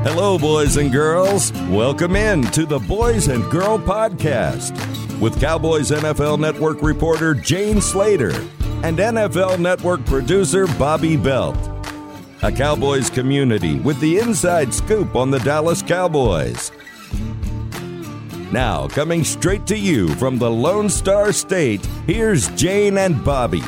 Hello, boys and girls. Welcome in to the Boys and Girl Podcast with Cowboys NFL Network reporter Jane Slater and NFL Network producer Bobby Belt. A Cowboys community with the inside scoop on the Dallas Cowboys. Now, coming straight to you from the Lone Star State, here's Jane and Bobby.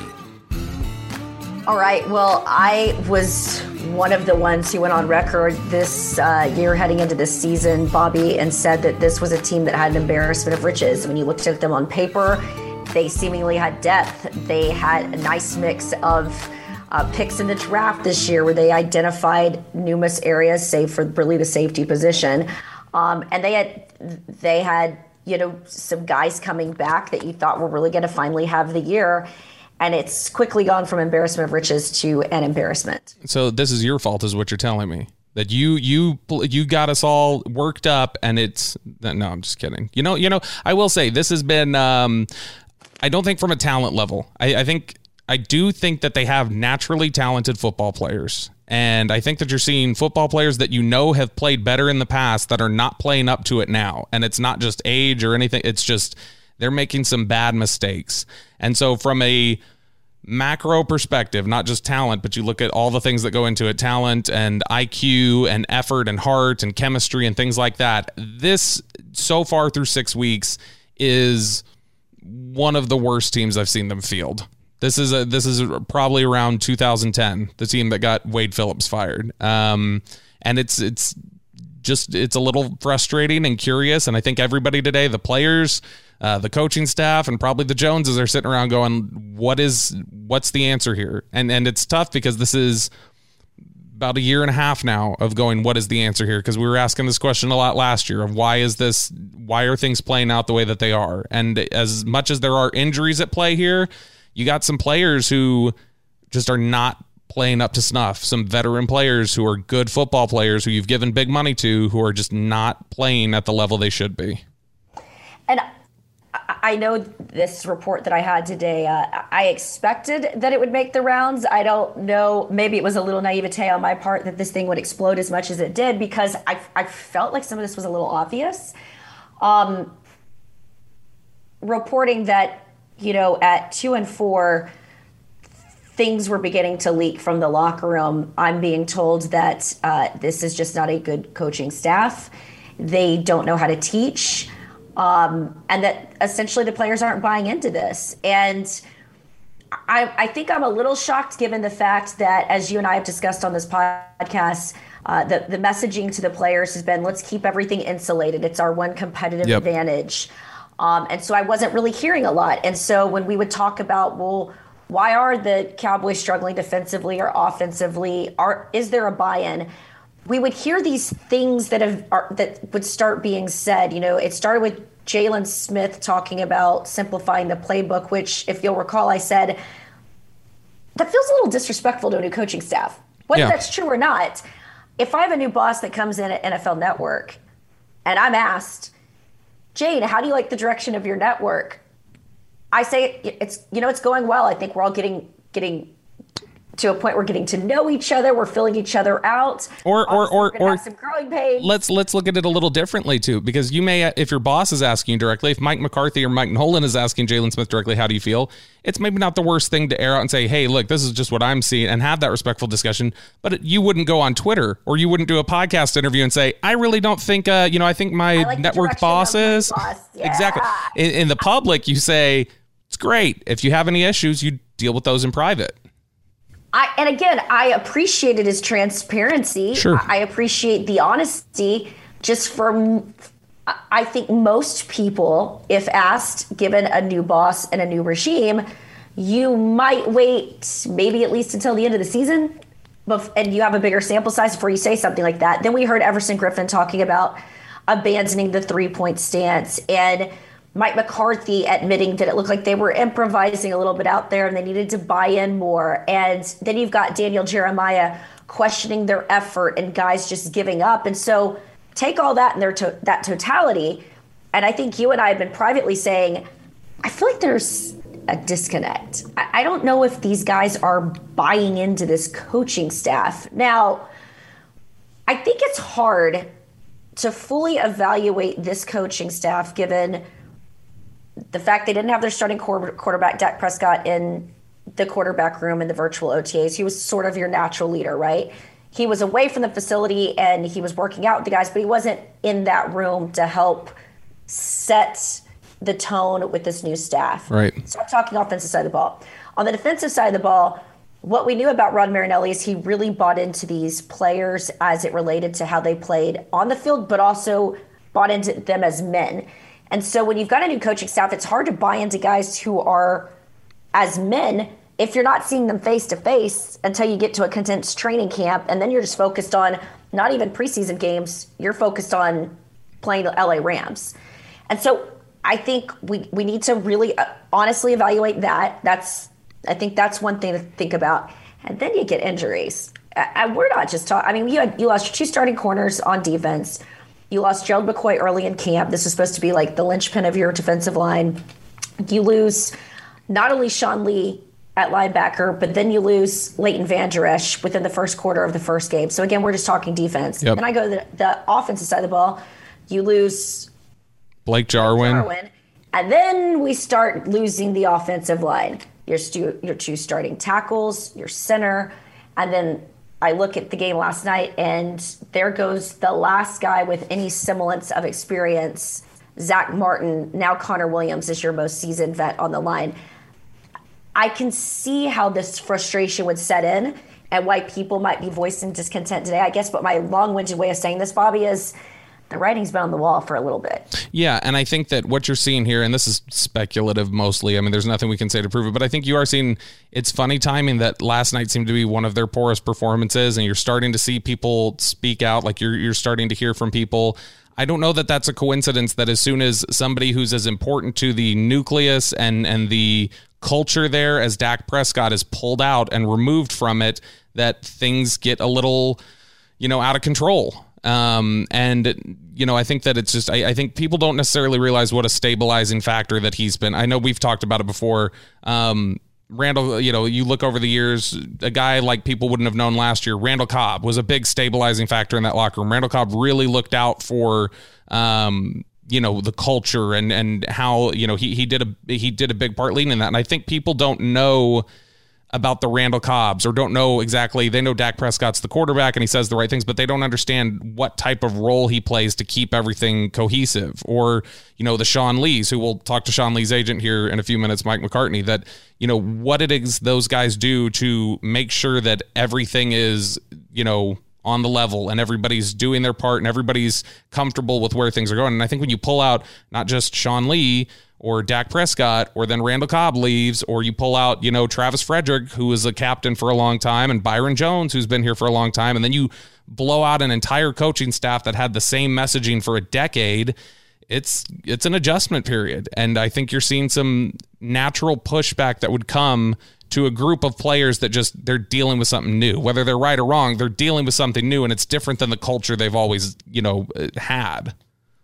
All right. Well, I was one of the ones who went on record this year heading into this season, Bobby, and said that this was a team that had an embarrassment of riches. When you looked at them on paper, they seemingly had depth. They had a nice mix of picks in the draft this year where they identified numerous areas, save for really the safety position. And they had, you know, some guys coming back that you thought were really going to finally have the year. And it's quickly gone from embarrassment of riches to an embarrassment. So this is your fault, is what you're telling me. That you got us all worked up, and it's no. I'm just kidding. You know. I will say this has been. I don't think from a talent level. I do think that they have naturally talented football players, and I think that you're seeing football players that have played better in the past that are not playing up to it now. And it's not just age or anything. It's just they're making some bad mistakes. And so from a macro perspective, not just talent, but you look at all the things that go into it, talent and IQ and effort and heart and chemistry and things like that. This, so far through 6 weeks, is one of the worst teams I've seen them field. This is probably around 2010, the team that got Wade Phillips fired. And it's a little frustrating and curious. And I think everybody today, the players, the coaching staff, and probably the Joneses are sitting around going, what's the answer here? And it's tough because this is about a year and a half now of going, what is the answer here? Because we were asking this question a lot last year of why are things playing out the way that they are? And as much as there are injuries at play here, you got some players who just are not playing up to snuff. Some veteran players who are good football players who you've given big money to who are just not playing at the level they should be. And I know this report that I had today, I expected that it would make the rounds. I don't know, maybe it was a little naivete on my part that this thing would explode as much as it did, because I felt like some of this was a little obvious. Reporting that, at 2-4, things were beginning to leak from the locker room. I'm being told that this is just not a good coaching staff. They don't know how to teach. And that essentially the players aren't buying into this. And I think I'm a little shocked given the fact that, as you and I have discussed on this podcast, the messaging to the players has been, let's keep everything insulated. It's our one competitive advantage. And so I wasn't really hearing a lot. And so when we would talk about, well, why are the Cowboys struggling defensively or offensively? Is there a buy-in? We would hear these things that would start being said. It started with Jalen Smith talking about simplifying the playbook, which, if you'll recall, I said, that feels a little disrespectful to a new coaching staff. Whether that's true or not, if I have a new boss that comes in at NFL Network and I'm asked, Jane, how do you like the direction of your network? I say it's going well. I think we're all getting to a point we're getting to know each other. We're filling each other out. Or have some growing pains. Let's look at it a little differently too, because you may, if your boss is asking you directly, if Mike McCarthy or Mike Nolan is asking Jalen Smith directly, how do you feel? It's maybe not the worst thing to air out and say, hey, look, this is just what I'm seeing, and have that respectful discussion. But you wouldn't go on Twitter or you wouldn't do a podcast interview and say, I really don't think, I think my network boss is. Yeah. Exactly. In the public, you say, it's great. If you have any issues, you deal with those in private. And again, I appreciated his transparency. Sure. I appreciate the honesty. I think most people, if asked, given a new boss and a new regime, you might wait maybe at least until the end of the season, and you have a bigger sample size before you say something like that. Then we heard Everson Griffin talking about abandoning the 3-point stance, and Mike McCarthy admitting that it looked like they were improvising a little bit out there and they needed to buy in more. And then you've got Daniel Jeremiah questioning their effort and guys just giving up. And so take all that in that totality. And I think you and I have been privately saying, I feel like there's a disconnect. I don't know if these guys are buying into this coaching staff. Now, I think it's hard to fully evaluate this coaching staff given the fact they didn't have their starting quarterback, Dak Prescott, in the quarterback room in the virtual OTAs. He was sort of your natural leader, right? He was away from the facility and he was working out with the guys, but he wasn't in that room to help set the tone with this new staff. Right. So I'm talking offensive side of the ball. On the defensive side of the ball, what we knew about Rod Marinelli is he really bought into these players as it related to how they played on the field, but also bought into them as men. And so when you've got a new coaching staff, it's hard to buy into guys who are as men if you're not seeing them face to face until you get to a condensed training camp. And then you're just focused on not even preseason games. You're focused on playing the LA Rams. And so I think we need to really honestly evaluate that. I think that's one thing to think about. And then you get injuries. We're not just talking. I mean, you lost your two starting corners on defense. You lost Gerald McCoy early in camp. This was supposed to be like the linchpin of your defensive line. You lose not only Sean Lee at linebacker, but then you lose Leighton Vander Esch within the first quarter of the first game. So again, we're just talking defense. Yep. Then I go to the offensive side of the ball. You lose Blake Jarwin. And then we start losing the offensive line. Your two starting tackles, your center, and then I look at the game last night, and there goes the last guy with any semblance of experience, Zach Martin. Now Connor Williams is your most seasoned vet on the line. I can see how this frustration would set in and why people might be voicing discontent today, I guess. But my long-winded way of saying this, Bobby, is the writing's been on the wall for a little bit. Yeah, and I think that what you're seeing here, and this is speculative mostly, I mean, there's nothing we can say to prove it, but I think you are seeing it's funny timing that last night seemed to be one of their poorest performances, and you're starting to see people speak out, like you're starting to hear from people. I don't know that that's a coincidence that as soon as somebody who's as important to the nucleus and the culture there as Dak Prescott is pulled out and removed from it, that things get a little, out of control. And I think that it's just, I think people don't necessarily realize what a stabilizing factor that he's been. I know we've talked about it before. Randall, you look over the years, a guy like people wouldn't have known last year, Randall Cobb was a big stabilizing factor in that locker room. Randall Cobb really looked out for, the culture and how, he did a big part leading in that. And I think people don't know about the Randall Cobbs, or don't know exactly. They know Dak Prescott's the quarterback and he says the right things, but they don't understand what type of role he plays to keep everything cohesive. Or, the Sean Lees, who we'll talk to Sean Lee's agent here in a few minutes, Mike McCartney, that, what it is those guys do to make sure that everything is, on the level and everybody's doing their part and everybody's comfortable with where things are going. And I think when you pull out not just Sean Lee or Dak Prescott, or then Randall Cobb leaves, or you pull out, Travis Frederick, who was a captain for a long time, and Byron Jones, who's been here for a long time, and then you blow out an entire coaching staff that had the same messaging for a decade, it's an adjustment period. And I think you're seeing some natural pushback that would come to a group of players that just, they're dealing with something new. Whether they're right or wrong, they're dealing with something new, and it's different than the culture they've always, had.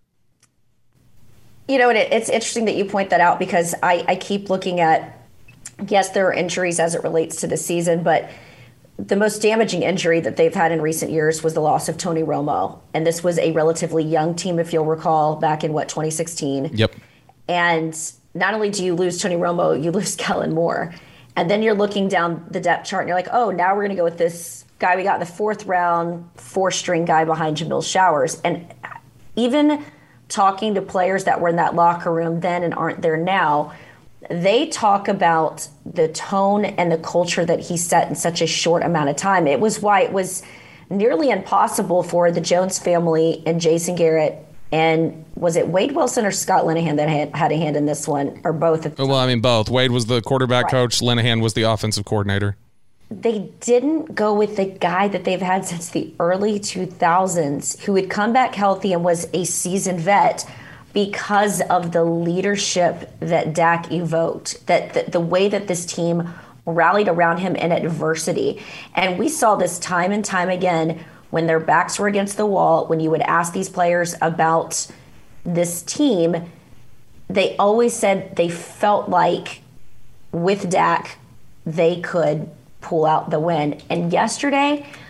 And it's interesting that you point that out, because I keep looking at, yes, there are injuries as it relates to the season, but the most damaging injury that they've had in recent years was the loss of Tony Romo. And this was a relatively young team, if you'll recall, back in 2016. Yep. And not only do you lose Tony Romo, you lose Kellen Moore. And then you're looking down the depth chart and you're like, oh, now we're going to go with this guy we got in the fourth round, 4-string guy behind Jamil Showers. And even talking to players that were in that locker room then and aren't there now, they talk about the tone and the culture that he set in such a short amount of time. It was why it was nearly impossible for the Jones family and Jason Garrett, and was it Wade Wilson or Scott Linehan that had a hand in this one, or both? Well, I mean, both. Wade was the quarterback coach. Linehan was the offensive coordinator. They didn't go with the guy that they've had since the early 2000s, who had come back healthy and was a seasoned vet, because of the leadership that Dak evoked, that the way that this team rallied around him in adversity. And we saw this time and time again when their backs were against the wall. When you would ask these players about this team, they always said they felt like with Dak, they could pull out the win. And yesterday,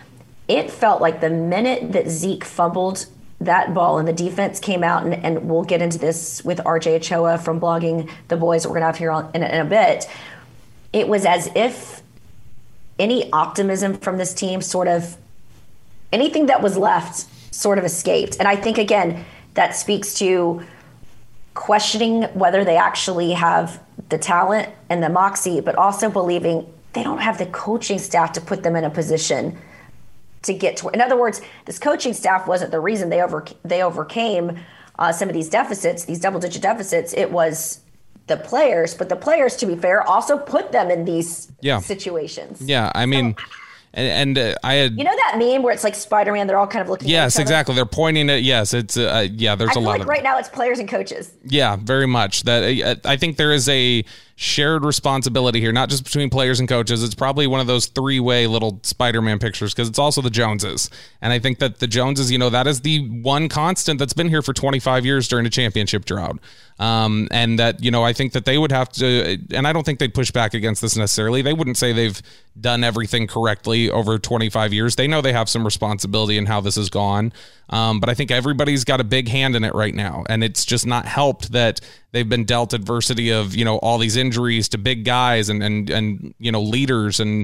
it felt like the minute that Zeke fumbled that ball and the defense came out, and we'll get into this with RJ Ochoa from Blogging the Boys that we're going to have here in a bit, it was as if any optimism from this team sort of, anything that was left sort of escaped. And I think, again, that speaks to questioning whether they actually have the talent and the moxie, but also believing they don't have the coaching staff to put them in a position to get to. In other words, this coaching staff wasn't the reason they overcame some of these deficits, these double-digit deficits. It was the players, but the players, to be fair, also put them in these situations. Yeah, I mean, and I had, you know, that meme where it's like Spider-Man, they're all kind of looking at each other? Exactly. They're pointing at, it's there's I a feel lot like of right now it's players and coaches. Yeah, very much. That I think there is a shared responsibility here, not just between players and coaches. It's probably one of those three-way little Spider-Man pictures, because it's also the Joneses. And I think that the Joneses, that is the one constant that's been here for 25 years during a championship drought. And that, I think that they would have to, and I don't think they'd push back against this necessarily. They wouldn't say they've done everything correctly over 25 years. They know they have some responsibility in how this has gone. But I think everybody's got a big hand in it right now. And it's just not helped that they've been dealt adversity of, all these injuries to big guys and leaders. And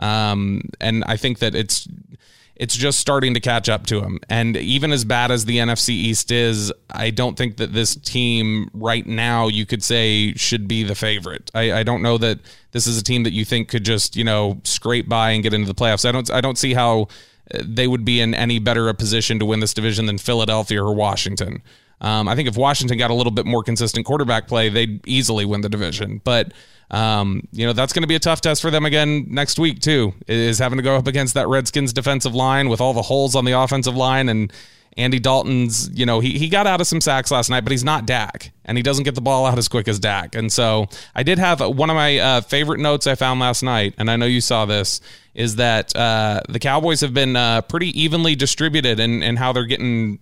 I think that it's just starting to catch up to them. And even as bad as the NFC East is, I don't think that this team right now, you could say, should be the favorite. I don't know that this is a team that you think could just, scrape by and get into the playoffs. I don't see how they would be in any better a position to win this division than Philadelphia or Washington. I think if Washington got a little bit more consistent quarterback play, they'd easily win the division. But that's going to be a tough test for them again next week too, is having to go up against that Redskins defensive line with all the holes on the offensive line. And Andy Dalton's, he got out of some sacks last night, but he's not Dak, and he doesn't get the ball out as quick as Dak. And so I did have one of my favorite notes I found last night, and I know you saw this, is that the Cowboys have been pretty evenly distributed in how they're getting,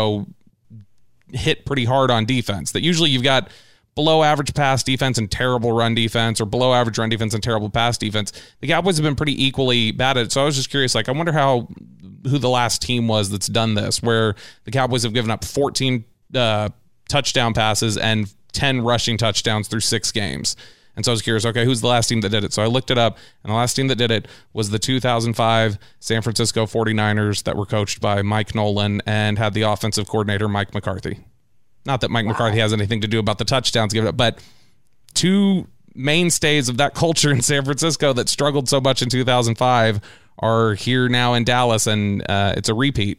hit pretty hard on defense. That usually you've got below average pass defense and terrible run defense, or below average run defense and terrible pass defense. The Cowboys have been pretty equally bad at it. So I was just curious, I wonder who the last team was that's done this, where the Cowboys have given up 14 touchdown passes and 10 rushing touchdowns through 6 games. And so I was curious, okay, who's the last team that did it? So I looked it up, and the last team that did it was the 2005 San Francisco 49ers that were coached by Mike Nolan and had the offensive coordinator Mike McCarthy. Not that Mike McCarthy has anything to do about the touchdowns given up, but two mainstays of that culture in San Francisco that struggled so much in 2005 are here now in Dallas, and it's a repeat.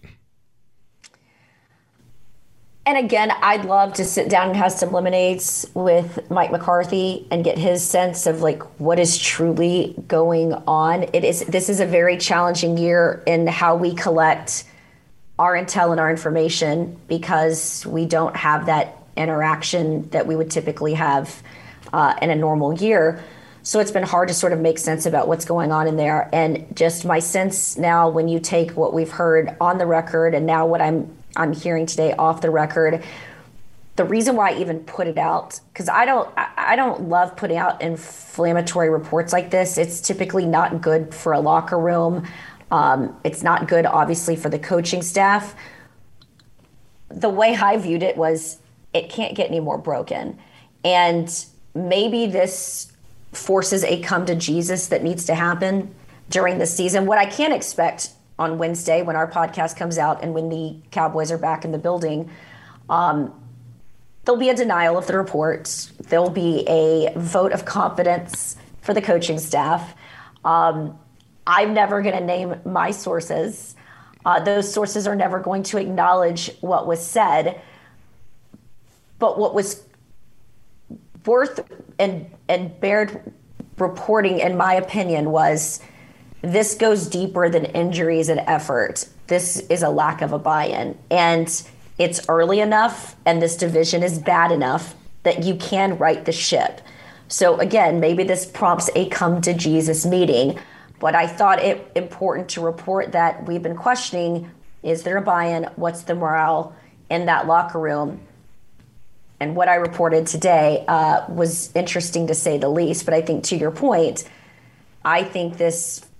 And again, I'd love to sit down and have some lemonades with Mike McCarthy and get his sense of what is truly going on. This is a very challenging year in how we collect our intel and our information, because we don't have that interaction that we would typically have in a normal year. So it's been hard to sort of make sense about what's going on in there. And just my sense now, when you take what we've heard on the record and now what I'm hearing today off the record, the reason why I even put it out, because I don't love putting out inflammatory reports like this. It's typically not good for a locker room. It's not good, obviously, for the coaching staff. The way I viewed it was, it can't get any more broken. And maybe this forces a come to Jesus that needs to happen during the season. What I can't expect on Wednesday when our podcast comes out and when the Cowboys are back in the building, there'll be a denial of the reports. There'll be a vote of confidence for the coaching staff. I'm never going to name my sources. Those sources are never going to acknowledge what was said. But what was worth and bared reporting, in my opinion, was this goes deeper than injuries and effort. This is a lack of a buy-in. And it's early enough, and this division is bad enough that you can right the ship. So again, maybe this prompts a come to Jesus meeting. But I thought it important to report that we've been questioning, is there a buy-in? What's the morale in that locker room? And what I reported today was interesting to say the least. But I think, to your point, I think this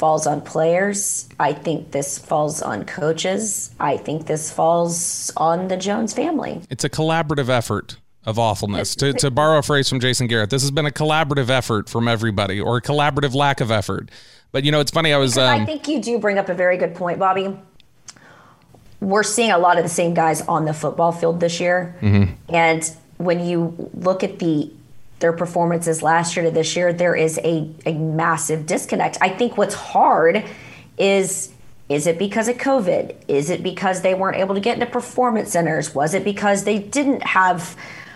falls on players. I think this falls on coaches. I think this falls on the Jones family. It's a collaborative effort of awfulness. To borrow a phrase from Jason Garrett, this has been a collaborative effort from everybody, or a collaborative lack of effort. But, it's funny. I think you do bring up a very good point, Bobby. We're seeing a lot of the same guys on the football field this year. Mm-hmm. And when you look at their performances last year to this year, there is a massive disconnect. I think what's hard is it because of COVID? Is it because they weren't able to get into performance centers? Was it because they didn't have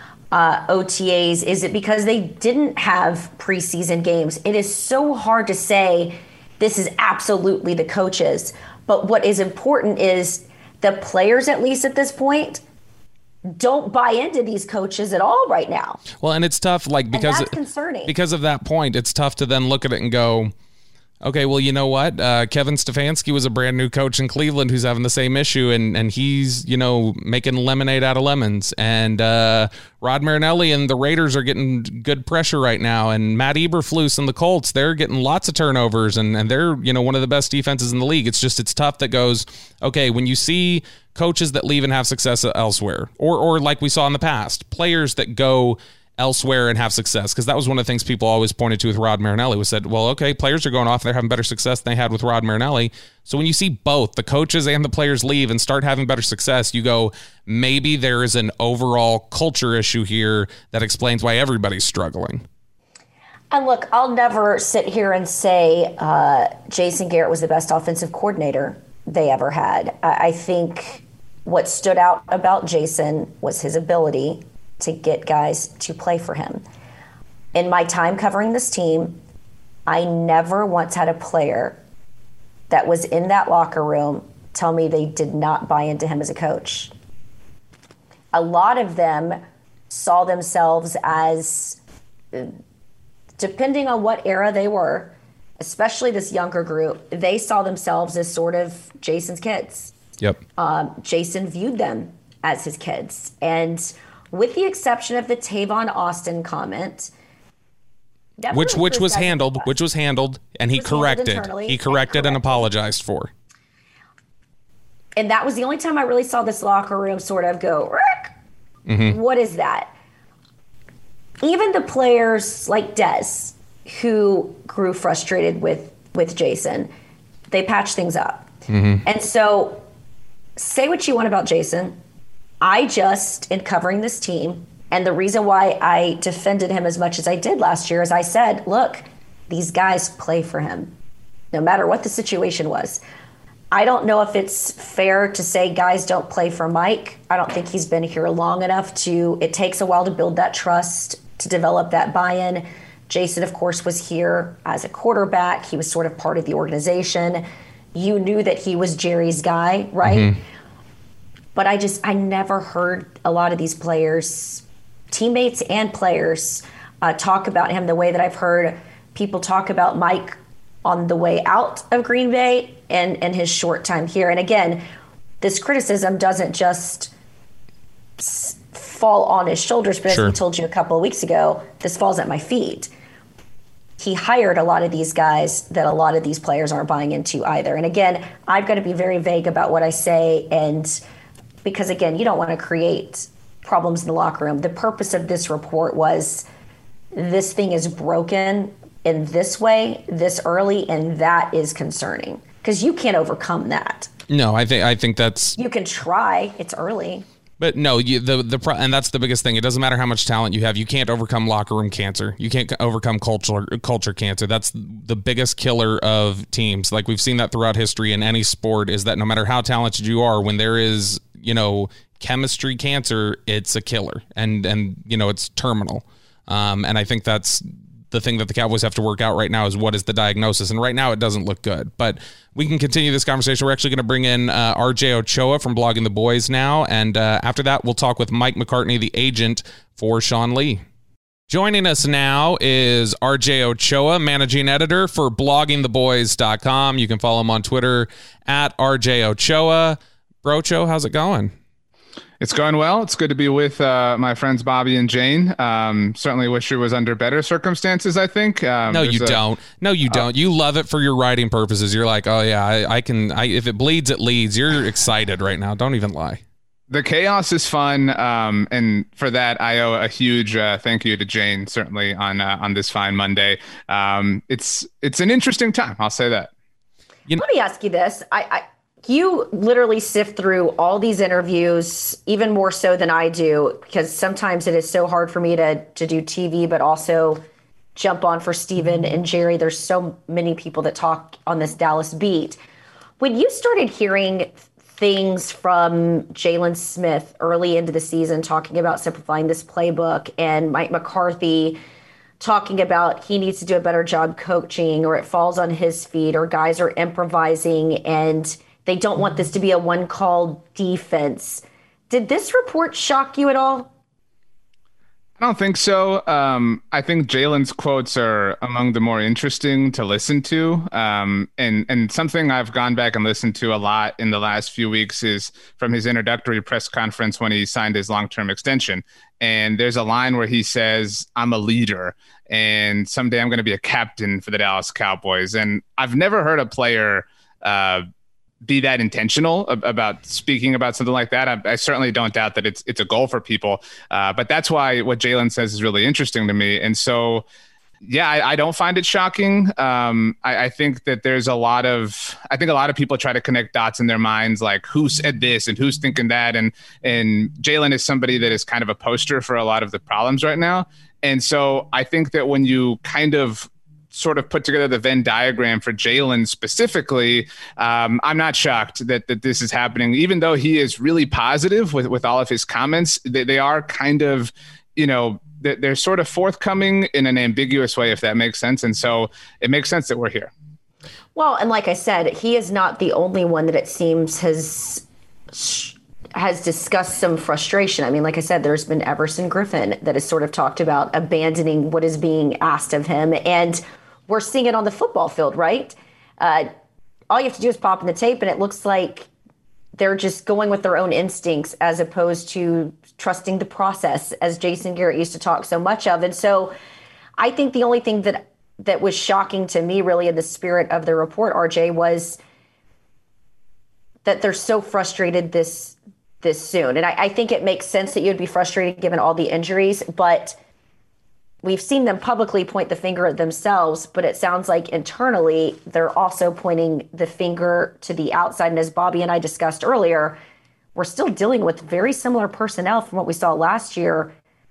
OTAs? Is it because they didn't have preseason games? It is so hard to say this is absolutely the coaches. But what is important is the players, at least at this point, don't buy into these coaches at all right now. Well, and it's tough, because that's concerning. Because of that point, it's tough to then look at it and go, okay, well, you know what? Kevin Stefanski was a brand new coach in Cleveland who's having the same issue, and he's, making lemonade out of lemons. And Rod Marinelli and the Raiders are getting good pressure right now. And Matt Eberflus and the Colts, they're getting lots of turnovers, and they're, one of the best defenses in the league. It's tough that goes, okay, when you see coaches that leave and have success elsewhere, or like we saw in the past, players that go elsewhere and have success, because that was one of the things people always pointed to with Rod Marinelli, was said, well, okay, players are going off, they're having better success than they had with Rod Marinelli. So when you see both the coaches and the players leave and start having better success, you go, maybe there is an overall culture issue here that explains why everybody's struggling. And look, I'll never sit here and say Jason Garrett was the best offensive coordinator they ever had. I think what stood out about Jason was his ability to get guys to play for him. In my time covering this team, I never once had a player that was in that locker room tell me they did not buy into him as a coach. A lot of them saw themselves as, depending on what era they were, especially this younger group, they saw themselves as sort of Jason's kids. Yep. Jason viewed them as his kids. And with the exception of the Tavon Austin comment, which was handled, and he corrected and apologized for. And that was the only time I really saw this locker room sort of go, Rick, mm-hmm. What is that? Even the players like Dez, who grew frustrated with Jason, they patched things up. Mm-hmm. And so say what you want about Jason. I just, in covering this team, and the reason why I defended him as much as I did last year is I said, look, these guys play for him, no matter what the situation was. I don't know if it's fair to say guys don't play for Mike. I don't think he's been here long enough it takes a while to build that trust, to develop that buy-in. Jason, of course, was here as a quarterback. He was sort of part of the organization. You knew that he was Jerry's guy, right? Mm-hmm. But I never heard a lot of these players, teammates and players, talk about him the way that I've heard people talk about Mike on the way out of Green Bay and his short time here. And again, this criticism doesn't just fall on his shoulders, but sure. As we told you a couple of weeks ago, this falls at my feet. He hired a lot of these guys that a lot of these players aren't buying into either. And again, I've got to be very vague about what I say, and because again, you don't want to create problems in the locker room. The purpose of this report was this thing is broken in this way, this early, and that is concerning because you can't overcome that. No, I think that's... You can try. It's early. But no, and that's the biggest thing. It doesn't matter how much talent you have. You can't overcome locker room cancer. You can't overcome culture cancer. That's the biggest killer of teams. Like we've seen that throughout history in any sport, is that no matter how talented you are, when there is, chemistry cancer, it's a killer and it's terminal. And I think that's the thing that the Cowboys have to work out right now is what is the diagnosis. And right now it doesn't look good, but we can continue this conversation. We're actually going to bring in RJ Ochoa from Blogging the Boys now. And after that, we'll talk with Mike McCartney, the agent for Sean Lee. Joining us now is RJ Ochoa, managing editor for bloggingtheboys.com. You can follow him on Twitter at RJ Ochoa. Brocho, how's it going? It's going well. It's good to be with my friends Bobby and Jane. Certainly wish it was under better circumstances, I think. No, you don't. No, you don't. You love it for your writing purposes. You're like, oh, yeah, I can. If it bleeds, it leads. You're excited right now. Don't even lie. The chaos is fun, and for that, I owe a huge thank you to Jane, certainly on this fine Monday. It's an interesting time. I'll say that. Let me ask you this. You literally sift through all these interviews, even more so than I do, because sometimes it is so hard for me to do TV, but also jump on for Steven and Jerry. There's so many people that talk on this Dallas beat. When you started hearing things from Jalen Smith early into the season, talking about simplifying this playbook, and Mike McCarthy talking about he needs to do a better job coaching, or it falls on his feet, or guys are improvising and they don't want this to be a one-call defense. Did this report shock you at all? I don't think so. I think Jalen's quotes are among the more interesting to listen to. And something I've gone back and listened to a lot in the last few weeks is from his introductory press conference when he signed his long-term extension. And there's a line where he says, "I'm a leader, and someday I'm going to be a captain for the Dallas Cowboys." And I've never heard a player be that intentional about speaking about something like that. I certainly don't doubt that it's a goal for people, but that's why what Jalen says is really interesting to me. And so, yeah, I don't find it shocking. I think that there's a lot of people try to connect dots in their minds, like who said this and who's thinking that. And Jalen is somebody that is kind of a poster for a lot of the problems right now. And so I think that when you kind of sort of put together the Venn diagram for Jalen specifically, I'm not shocked that this is happening, even though he is really positive with all of his comments. They are kind of, they're sort of forthcoming in an ambiguous way, if that makes sense. And so it makes sense that we're here. Well, and like I said, he is not the only one that it seems has discussed some frustration. I mean, like I said, there's been Everson Griffin that has sort of talked about abandoning what is being asked of him. And we're seeing it on the football field, right? All you have to do is pop in the tape, and it looks like they're just going with their own instincts as opposed to trusting the process, as Jason Garrett used to talk so much of. And so I think the only thing that was shocking to me, really, in the spirit of the report, RJ, was that they're so frustrated this soon. And I think it makes sense that you'd be frustrated given all the injuries, but we've seen them publicly point the finger at themselves, but it sounds like internally they're also pointing the finger to the outside. And as Bobby and I discussed earlier, we're still dealing with very similar personnel from what we saw last year.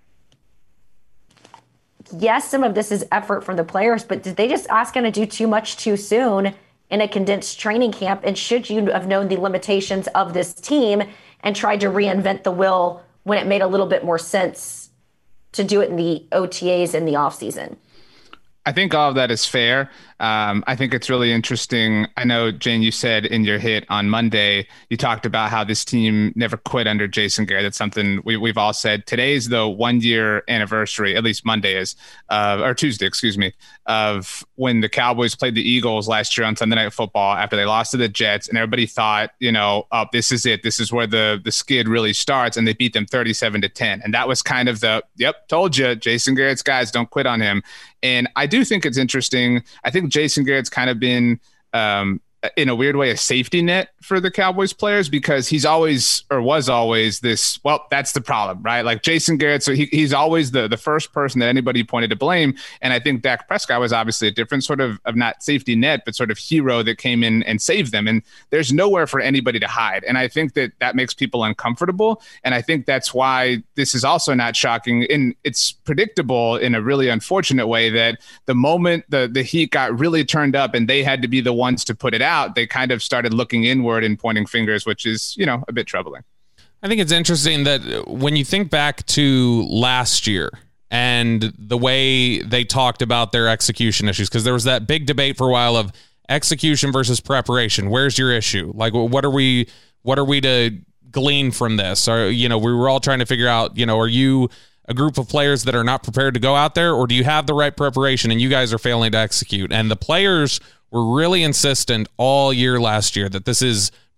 Yes, some of this is effort from the players, but did they just ask him to do too much too soon in a condensed training camp? And should you have known the limitations of this team and tried to reinvent the wheel when it made a little bit more sense to do it in the OTAs in the offseason? I think all of that is fair. I think it's really interesting. I know, Jane, you said in your hit on Monday, you talked about how this team never quit under Jason Garrett. That's something we've all said. Today's the 1 year anniversary, at least Monday is, or Tuesday, excuse me, of when the Cowboys played the Eagles last year on Sunday Night Football after they lost to the Jets. And everybody thought, oh, this is it. This is where the skid really starts. And they beat them 37-10. And that was kind of told you, Jason Garrett's guys, don't quit on him. And I do think it's interesting. I think Jason Garrett's kind of been, in a weird way, a safety net for the Cowboys players, because he's always, or was always, this, well, that's the problem, right? Like Jason Garrett, so he's always the first person that anybody pointed to blame. And I think Dak Prescott was obviously a different sort of not safety net, but sort of hero that came in and saved them. And there's nowhere for anybody to hide. And I think that makes people uncomfortable. And I think that's why this is also not shocking. And it's predictable in a really unfortunate way that the moment the heat got really turned up and they had to be the ones to put it out, they kind of started looking inward and pointing fingers, which is, a bit troubling. I think it's interesting that when you think back to last year and the way they talked about their execution issues, because there was that big debate for a while of execution versus preparation. Where's your issue? Like, what are we to glean from this? Or, we were all trying to figure out, are you a group of players that are not prepared to go out there, or do you have the right preparation and you guys are failing to execute? And the players were really insistent all year last year that this is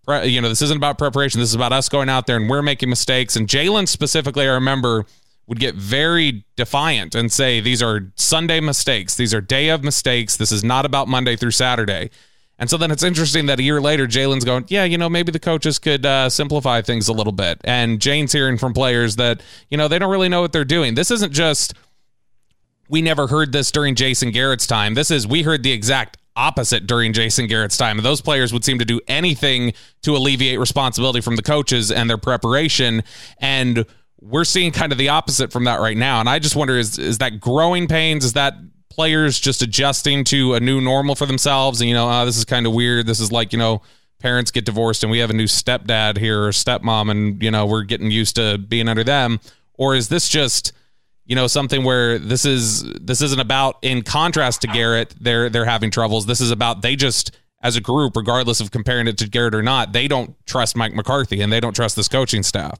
this isn't about preparation. This is about us going out there and we're making mistakes. And Jalen specifically, I remember, would get very defiant and say, these are Sunday mistakes. These are day of mistakes. This is not about Monday through Saturday. And so then it's interesting that a year later, Jalen's going, yeah, maybe the coaches could simplify things a little bit. And Jane's hearing from players that, they don't really know what they're doing. This isn't just, we never heard this during Jason Garrett's time. This is, we heard the exact opposite during Jason Garrett's time. And those players would seem to do anything to alleviate responsibility from the coaches and their preparation. And we're seeing kind of the opposite from that right now. And I just wonder, is that growing pains? Is that players just adjusting to a new normal for themselves? And, this is kind of weird. This is like, parents get divorced and we have a new stepdad here or stepmom and, we're getting used to being under them. Or is this just, something where this isn't about, in contrast to Garrett, they're having troubles. This is about, they just, as a group, regardless of comparing it to Garrett or not, they don't trust Mike McCarthy and they don't trust this coaching staff.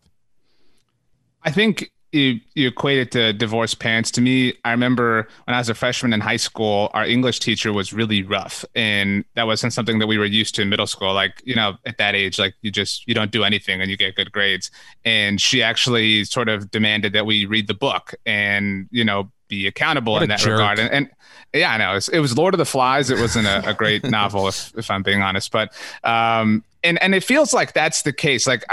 I think you equate it to divorced parents. To me, I remember when I was a freshman in high school, our English teacher was really rough. And that wasn't something that we were used to in middle school. Like, at that age, like you don't do anything and you get good grades. And she actually sort of demanded that we read the book and, be accountable in that regard. And yeah, I know it was Lord of the Flies. It wasn't a great novel, if I'm being honest, but, and it feels like that's the case. Like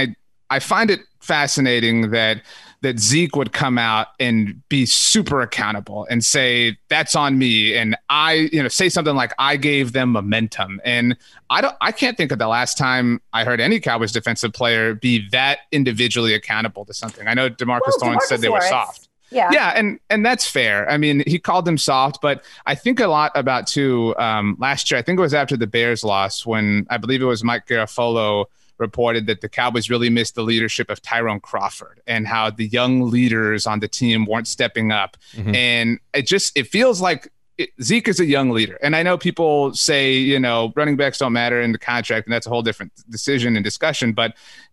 I find it fascinating that Zeke would come out and be super accountable and say, that's on me. And I, say something like, I gave them momentum. And I can't think of the last time I heard any Cowboys defensive player be that individually accountable to something. I know DeMarcus Lawrence said they were soft. Yeah. Yeah. And that's fair. I mean, he called them soft, but I think a lot about too, last year, I think it was after the Bears loss when I believe it was Mike Garafolo reported that the Cowboys really missed the leadership of Tyrone Crawford and how the young leaders on the team weren't stepping up. Mm-hmm. And it feels like Zeke is a young leader. And I know people say, running backs don't matter in the contract, and that's a whole different decision and discussion, but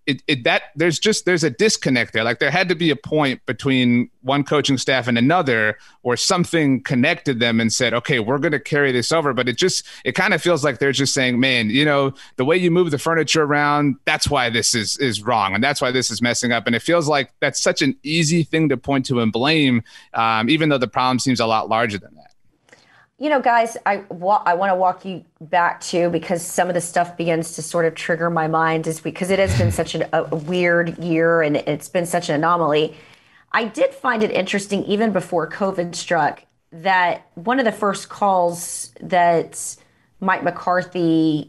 there's a disconnect there. Like there had to be a point between one coaching staff and another where something connected them and said, okay, we're going to carry this over. But it kind of feels like they're just saying, man, the way you move the furniture around, that's why this is wrong. And that's why this is messing up. And it feels like that's such an easy thing to point to and blame, even though the problem seems a lot larger than that. Guys, I want to walk you back to, because some of the stuff begins to sort of trigger my mind, is because it has been such a weird year and it's been such an anomaly. I did find it interesting, even before COVID struck, that one of the first calls that Mike McCarthy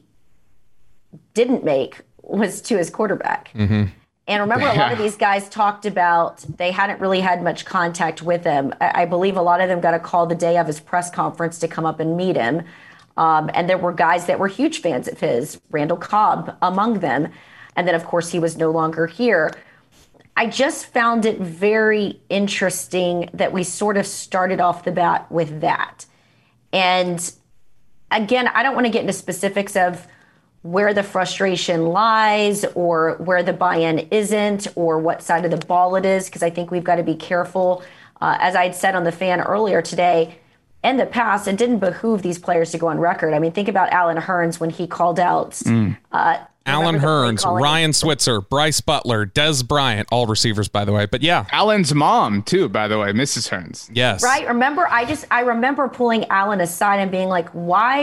didn't make was to his quarterback. Mm-hmm. And remember, a lot of these guys talked about they hadn't really had much contact with him. I believe a lot of them got a call the day of his press conference to come up and meet him. And there were guys that were huge fans of his, Randall Cobb among them. And then, of course, he was no longer here. I just found it very interesting that we sort of started off the bat with that. And again, I don't want to get into specifics of where the frustration lies or where the buy-in isn't or what side of the ball it is, because I think we've got to be careful. As I had said on the fan earlier today, in the past, it didn't behoove these players to go on record. I mean, think about Allen Hurns when he called out Allen Hurns, Ryan Switzer, Bryce Butler, Des Bryant, all receivers, by the way. But yeah. Allen's mom, too, by the way, Mrs. Hurns. Yes. Right. I remember pulling Allen aside and being like,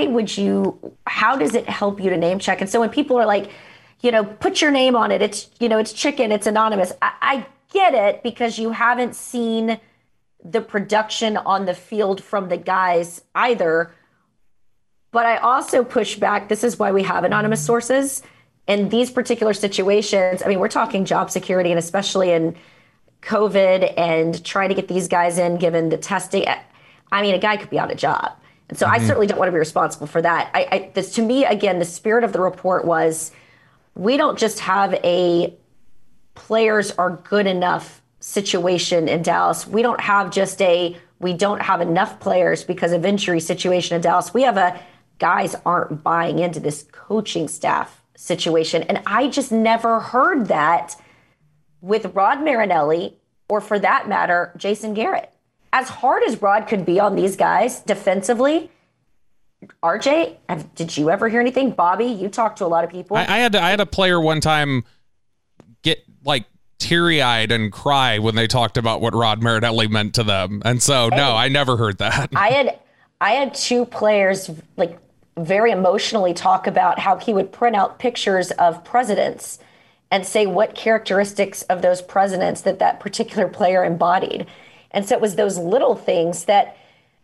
how does it help you to name check? And so when people are like, put your name on it, it's chicken, it's anonymous. I get it, because you haven't seen the production on the field from the guys either. But I also push back. This is why we have anonymous sources. In these particular situations, I mean, we're talking job security, and especially in COVID and trying to get these guys in, given the testing. I mean, a guy could be out of job. And so I certainly don't want to be responsible for that. To me, again, the spirit of the report was, we don't just have a players are good enough situation in Dallas. We don't have just we don't have enough players because of injury situation in Dallas. We have guys aren't buying into this coaching staff situation. And I just never heard that with Rod Marinelli, or for that matter, Jason Garrett. As hard as Rod could be on these guys defensively, RJ, did you ever hear anything? Bobby, you talked to a lot of people. I had a player one time get like teary-eyed and cry when they talked about what Rod Marinelli meant to them. And so, no, I never heard that. I had 2 players like very emotionally talk about how he would print out pictures of presidents and say what characteristics of those presidents that particular player embodied. And so it was those little things that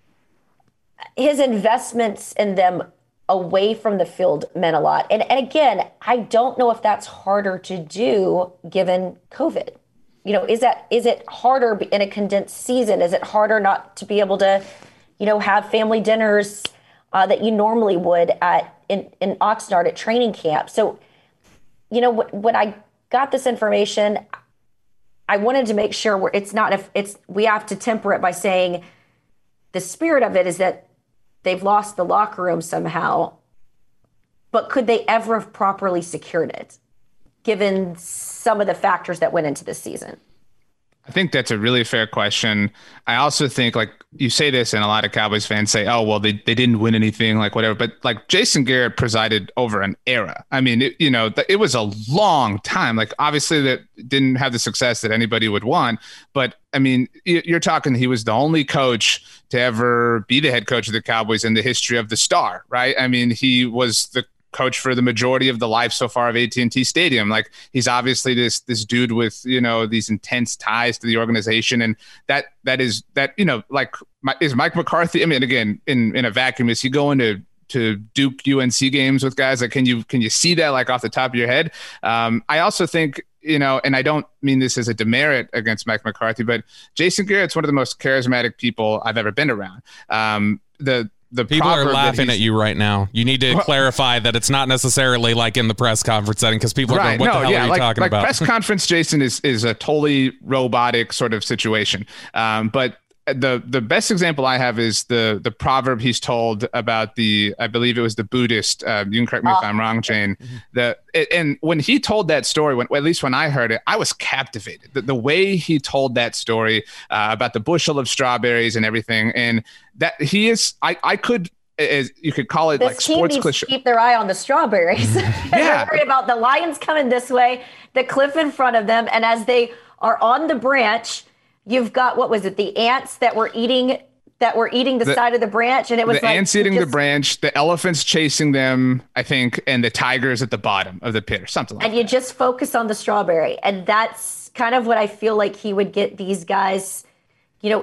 his investments in them away from the field meant a lot. And again, I don't know if that's harder to do given COVID. You know, is it harder in a condensed season? Is it harder not to be able to, you know, have family dinners that you normally would in Oxnard at training camp? So, you know, when I got this information, I wanted to make sure we have to temper it by saying the spirit of it is that they've lost the locker room somehow, but could they ever have properly secured it, given some of the factors that went into this season? I think that's a really fair question. I also think, like, you say this and a lot of Cowboys fans say, oh, well, they didn't win anything, like whatever. But like Jason Garrett presided over an era. I mean, it was a long time. Like, obviously that didn't have the success that anybody would want. But I mean, you're talking, he was the only coach to ever be the head coach of the Cowboys in the history of the Star, right? I mean, he was the coach for the majority of the life so far of AT&T Stadium. Like, he's obviously this dude with, you know, these intense ties to the organization. And that is, you know, like, is Mike McCarthy, I mean, again, in a vacuum, is he going to Duke UNC games with guys? Like, can you see that, like, off the top of your head? I also think, you know, and I don't mean this as a demerit against Mike McCarthy, but Jason Garrett's one of the most charismatic people I've ever been around. The people are laughing at you right now. You need to clarify that it's not necessarily like in the press conference setting, because people are going, what the hell are you talking about? Press conference, Jason, is a totally robotic sort of situation. But the best example I have is the proverb he's told about I believe it was the Buddhist. You can correct me if I'm wrong, Jane. And when he told that story, at least when I heard it, I was captivated. The way he told that story about the bushel of strawberries and everything, and that he is, I could, as you could call it, this like sports cliche. Keep their eye on the strawberries. Yeah, they're worried about the lions coming this way, the cliff in front of them, and as they are on the branch, you've got, what was it, the ants that were eating the side of the branch, and it was the like ants eating the branch, the elephants chasing them, I think, and the tigers at the bottom of the pit or something like that. And you just focus on the strawberry, and that's kind of what I feel like he would get these guys, you know,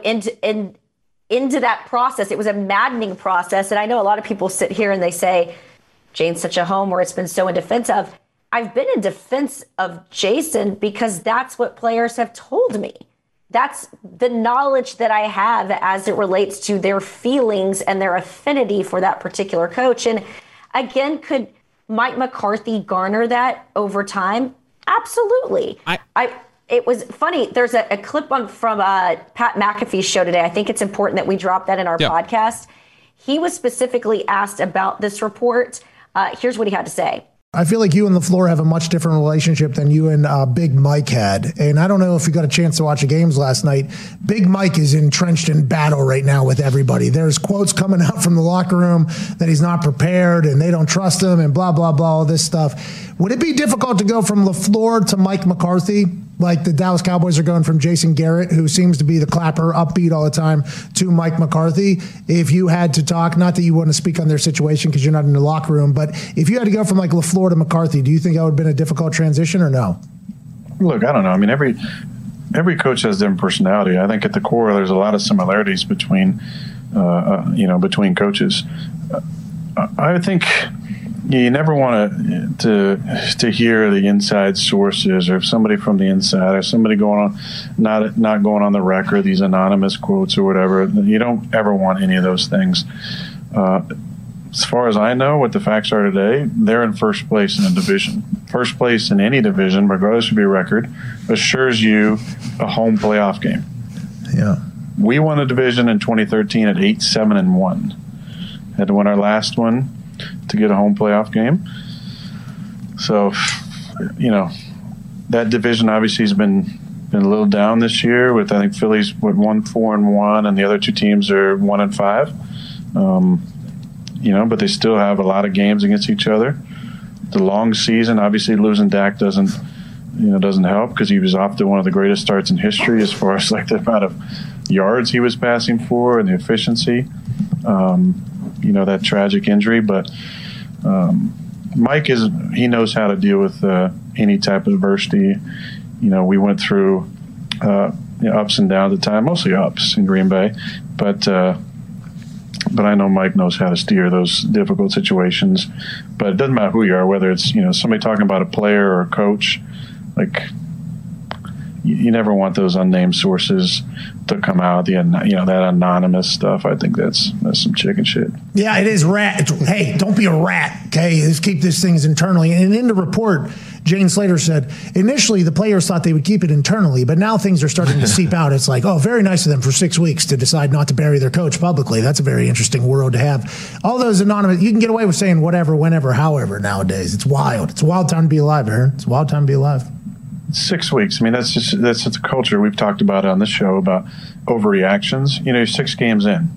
into that process. It was a maddening process, and I know a lot of people sit here and they say, Jane's such a homer, it's been so in defense of. I've been in defense of Jason because that's what players have told me. That's the knowledge that I have as it relates to their feelings and their affinity for that particular coach. And again, could Mike McCarthy garner that over time? Absolutely. It was funny. There's a clip from Pat McAfee's show today. I think it's important that we drop that in our podcast. He was specifically asked about this report. Here's what he had to say. I feel like you and LaFleur have a much different relationship than you and Big Mike had. And I don't know if you got a chance to watch the games last night. Big Mike is entrenched in battle right now with everybody. There's quotes coming out from the locker room that he's not prepared and they don't trust him and blah, blah, blah, all this stuff. Would it be difficult to go from LaFleur to Mike McCarthy, like the Dallas Cowboys are going from Jason Garrett, who seems to be the clapper, upbeat all the time, to Mike McCarthy? If you had to talk, not that you want to speak on their situation because you're not in the locker room, but if you had to go from like LaFleur to McCarthy, do you think that would have been a difficult transition or no? Look, I don't know. I mean, every coach has different personality. I think at the core, there's a lot of similarities between coaches. I think you never want to hear the inside sources, or if somebody from the inside, or somebody going on not going on the record, these anonymous quotes or whatever. You don't ever want any of those things. As far as I know, what the facts are today, they're in first place in the division. First place in any division, regardless of your record, assures you a home playoff game. Yeah, we won a division in 2013 at 8-7-1. Had to win our last one to get a home playoff game. So, you know, that division obviously has been a little down this year with, I think, Philly's 1-4-1 and the other two teams are 1-5. but they still have a lot of games against each other. The long season, obviously losing Dak doesn't help, because he was off to one of the greatest starts in history as far as like the amount of yards he was passing for and the efficiency. That tragic injury, but Mike he knows how to deal with any type of adversity. We went through ups and downs at the time, mostly ups in Green Bay, but I know Mike knows how to steer those difficult situations. But it doesn't matter who you are, whether it's somebody talking about a player or a coach. Like, you never want those unnamed sources to come out. That anonymous stuff. I think that's some chicken shit. Yeah, it is rat. Hey, don't be a rat. Okay, let's keep these things internally. And in the report, Jane Slater said initially the players thought they would keep it internally, but now things are starting to seep out. It's like, oh, very nice of them for 6 weeks to decide not to bury their coach publicly. That's a very interesting world to have. All those anonymous, you can get away with saying whatever, whenever, however nowadays. It's wild. It's a wild time to be alive, Aaron. It's a wild time to be alive. 6 weeks. I mean, that's just a culture. We've talked about it on this show about overreactions. You're 6 games in,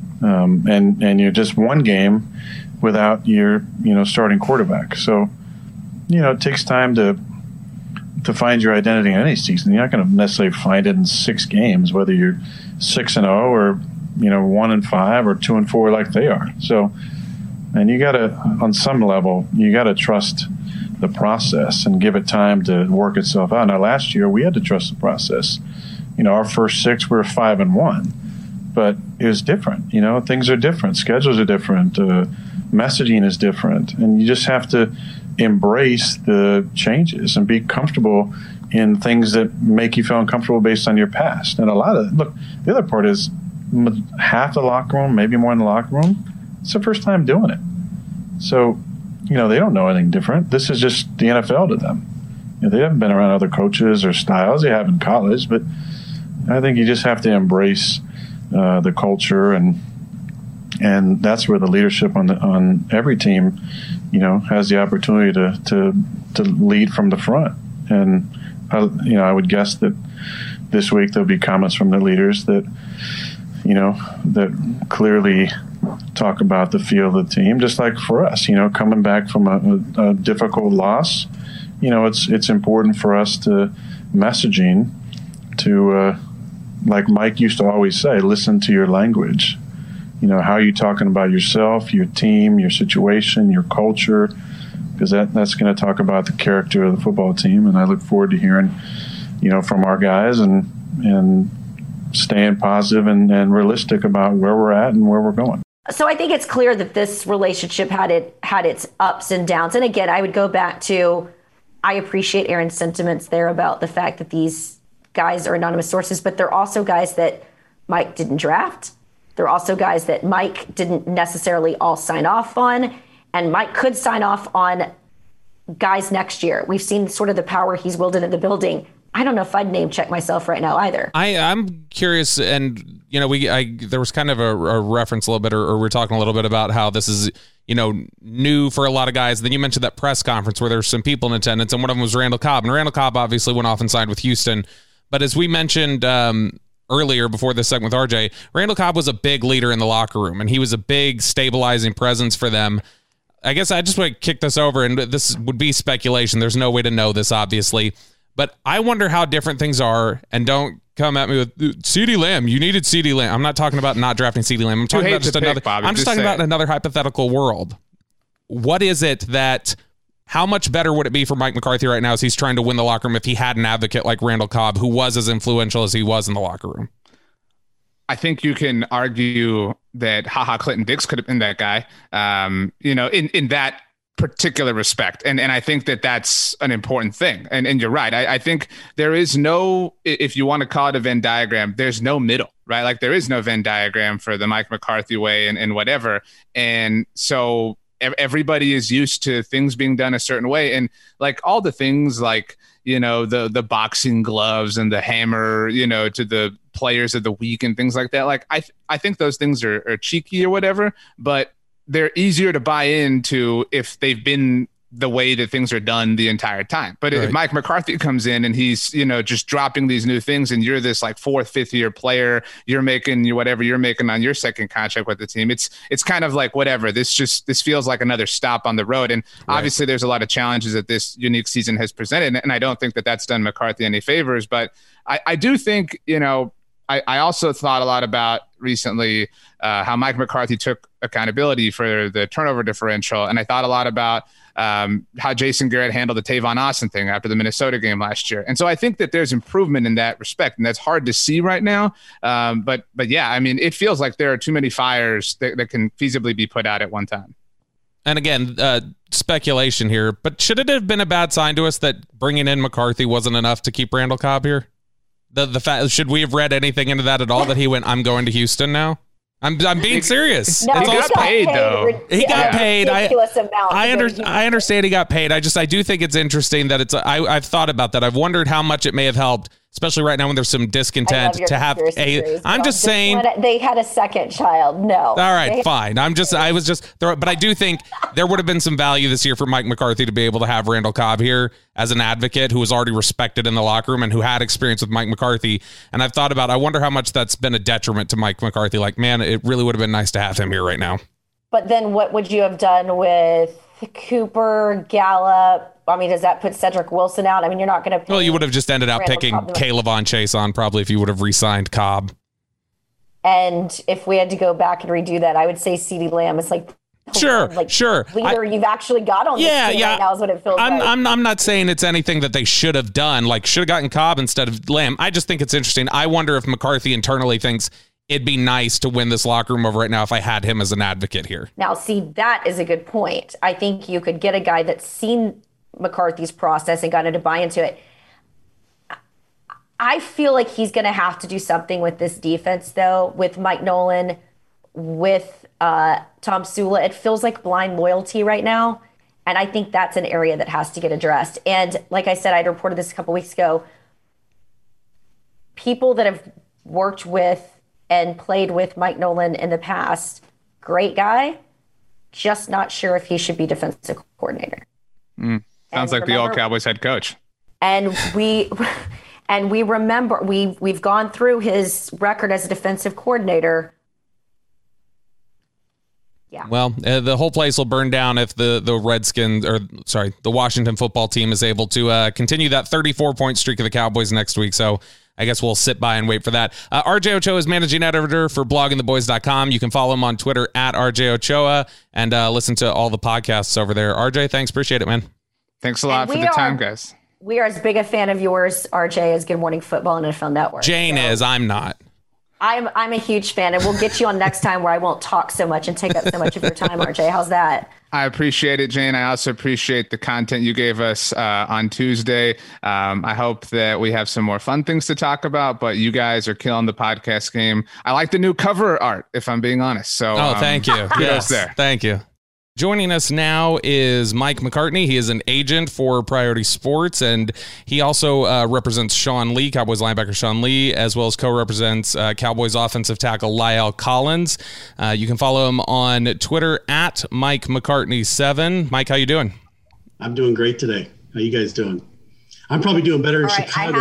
and you're just one game without your starting quarterback. So it takes time to find your identity in any season. You're not going to necessarily find it in 6 games, whether you're 6-0 or 1-5 or 2-4 like they are. So, and you got to, on some level, you got to trust the process and give it time to work itself out. Now, last year we had to trust the process. Our first 6 were 5-1, but it was different. Things are different. Schedules are different. Messaging is different, and you just have to embrace the changes and be comfortable in things that make you feel uncomfortable based on your past. And the other part is half the locker room, maybe more in the locker room, it's the first time doing it. So, they don't know anything different. This is just the NFL to them. They haven't been around other coaches or styles. They have in college, but I think you just have to embrace the culture, and that's where the leadership on every team, has the opportunity to lead from the front. And I would guess that this week there'll be comments from the leaders that that clearly talk about the feel of the team, just like for us, coming back from a difficult loss. It's important for us to messaging to, like Mike used to always say, listen to your language. How are you talking about yourself, your team, your situation, your culture, because that's going to talk about the character of the football team. And I look forward to hearing, from our guys and staying positive and realistic about where we're at and where we're going. So I think it's clear that this relationship had its ups and downs. And again, I would go back to, I appreciate Aaron's sentiments there about the fact that these guys are anonymous sources, but they're also guys that Mike didn't draft. They're also guys that Mike didn't necessarily all sign off on, and Mike could sign off on guys next year. We've seen sort of the power he's wielded in the building. I don't know if I'd name check myself right now either. I'm curious, and there was kind of a reference a little bit, or we're talking a little bit about how this is new for a lot of guys. Then you mentioned that press conference where there's some people in attendance, and one of them was Randall Cobb, and Randall Cobb obviously went off and signed with Houston. But as we mentioned earlier before this segment with RJ, Randall Cobb was a big leader in the locker room, and he was a big stabilizing presence for them. I guess I just want to kick this over, and this would be speculation. There's no way to know this, obviously. But I wonder how different things are, and don't come at me with CeeDee Lamb. You needed CeeDee Lamb. I'm not talking about not drafting CeeDee Lamb. I'm talking about just another. I'm just talking about another hypothetical world. What is it that? How much better would it be for Mike McCarthy right now as he's trying to win the locker room if he had an advocate like Randall Cobb, who was as influential as he was in the locker room? I think you can argue that Clinton Dix could have been that guy, in that particular respect. And I think that that's an important thing. And you're right. I think there is no, if you want to call it a Venn diagram, there's no middle, right? Like there is no Venn diagram for the Mike McCarthy way and whatever. And so everybody is used to things being done a certain way. And like all the things like, the boxing gloves and the hammer, to the players of the week and things like that. Like, I think those things are cheeky or whatever, but they're easier to buy into if they've been the way that things are done the entire time. But if Mike McCarthy comes in and he's, just dropping these new things, and you're this like 4th, 5th year player, you're making whatever you're making on your second contract with the team. It's kind of like whatever. This feels like another stop on the road. And obviously there's a lot of challenges that this unique season has presented. And I don't think that that's done McCarthy any favors, but I do think, I also thought a lot about recently how Mike McCarthy took accountability for the turnover differential. And I thought a lot about how Jason Garrett handled the Tavon Austin thing after the Minnesota game last year. And so I think that there's improvement in that respect, and that's hard to see right now. But yeah, I mean, it feels like there are too many fires that can feasibly be put out at one time. And again, speculation here, but should it have been a bad sign to us that bringing in McCarthy wasn't enough to keep Randall Cobb here? The fact, should we have read anything into that at all, that he went, I'm going to Houston now? I'm being serious. No, he got paid though. He got paid. I I understand he got paid. I do think it's interesting that I've thought about that. I've wondered how much it may have helped, especially right now when there's some discontent to have I'm just saying they had a second child. No. All right, fine. But I do think there would have been some value this year for Mike McCarthy to be able to have Randall Cobb here as an advocate who was already respected in the locker room and who had experience with Mike McCarthy. And I've thought about, I wonder how much that's been a detriment to Mike McCarthy. Like, man, it really would have been nice to have him here right now. But then what would you have done with Cooper, Gallup? I mean, does that put Cedric Wilson out? I mean, you're not going to. Well, you would have just ended up picking K'Lavon Chaisson probably if you would have re-signed Cobb. And if we had to go back and redo that, I would say CeeDee Lamb is like. Sure. Leader you've actually got on this team right now is what it feels like. I'm not saying it's anything that they should have done, like should have gotten Cobb instead of Lamb. I just think it's interesting. I wonder if McCarthy internally thinks it'd be nice to win this locker room over right now if I had him as an advocate here. Now, see, that is a good point. I think you could get a guy that's seen McCarthy's process and gotten to buy into it. I feel like he's going to have to do something with this defense, though, with Mike Nolan, with Tom Sula. It feels like blind loyalty right now. And I think that's an area that has to get addressed. And like I said, I'd reported this a couple weeks ago. People that have worked with and played with Mike Nolan in the past, great guy, just not sure if he should be defensive coordinator. Sounds like the old Cowboys head coach. And we remember, we've gone through his record as a defensive coordinator. Yeah. Well, the whole place will burn down if the Washington football team is able to continue that 34-point streak of the Cowboys next week. So I guess we'll sit by and wait for that. RJ Ochoa is managing editor for bloggingtheboys.com. You can follow him on Twitter at RJ Ochoa and listen to all the podcasts over there. RJ, thanks. Appreciate it, man. Thanks a lot for the time, guys. We are as big a fan of yours, RJ, as Good Morning Football and NFL Network. Jane is. I'm not. I'm a huge fan, and we'll get you on next time where I won't talk so much and take up so much of your time, RJ. How's that? I appreciate it, Jane. I also appreciate the content you gave us on Tuesday. I hope that we have some more fun things to talk about, but you guys are killing the podcast game. I like the new cover art, if I'm being honest. So, thank you. Kudos there. Thank you. Joining us now is Mike McCartney. He is an agent for Priority Sports, and he also represents Sean Lee, Cowboys linebacker Sean Lee, as well as co-represents Cowboys offensive tackle Lyle Collins. You can follow him on Twitter at Mike McCartney7. Mike, how you doing? I'm doing great today. How you guys doing? I'm probably doing better in Chicago.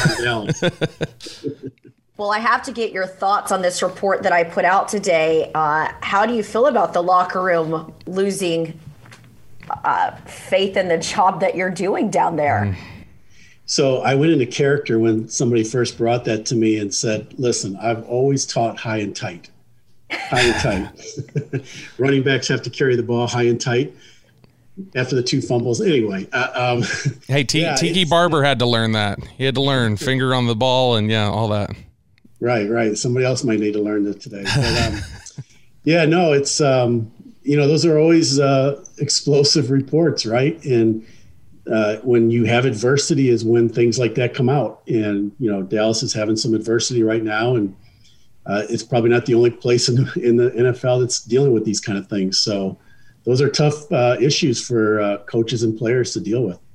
Well, I have to get your thoughts on this report that I put out today. How do you feel about the locker room losing faith in the job that you're doing down there? So I went into character when somebody first brought that to me and said, listen, I've always taught high and tight. High and tight. Running backs have to carry the ball high and tight after the 2 fumbles. Anyway. Hey, Tiki Barber had to learn that. He had to learn finger on the ball and all that. Right. Somebody else might need to learn that today. But, it's, those are always explosive reports, right? And when you have adversity is when things like that come out. And, Dallas is having some adversity right now, and it's probably not the only place in the NFL that's dealing with these kind of things. So those are tough issues for coaches and players to deal with.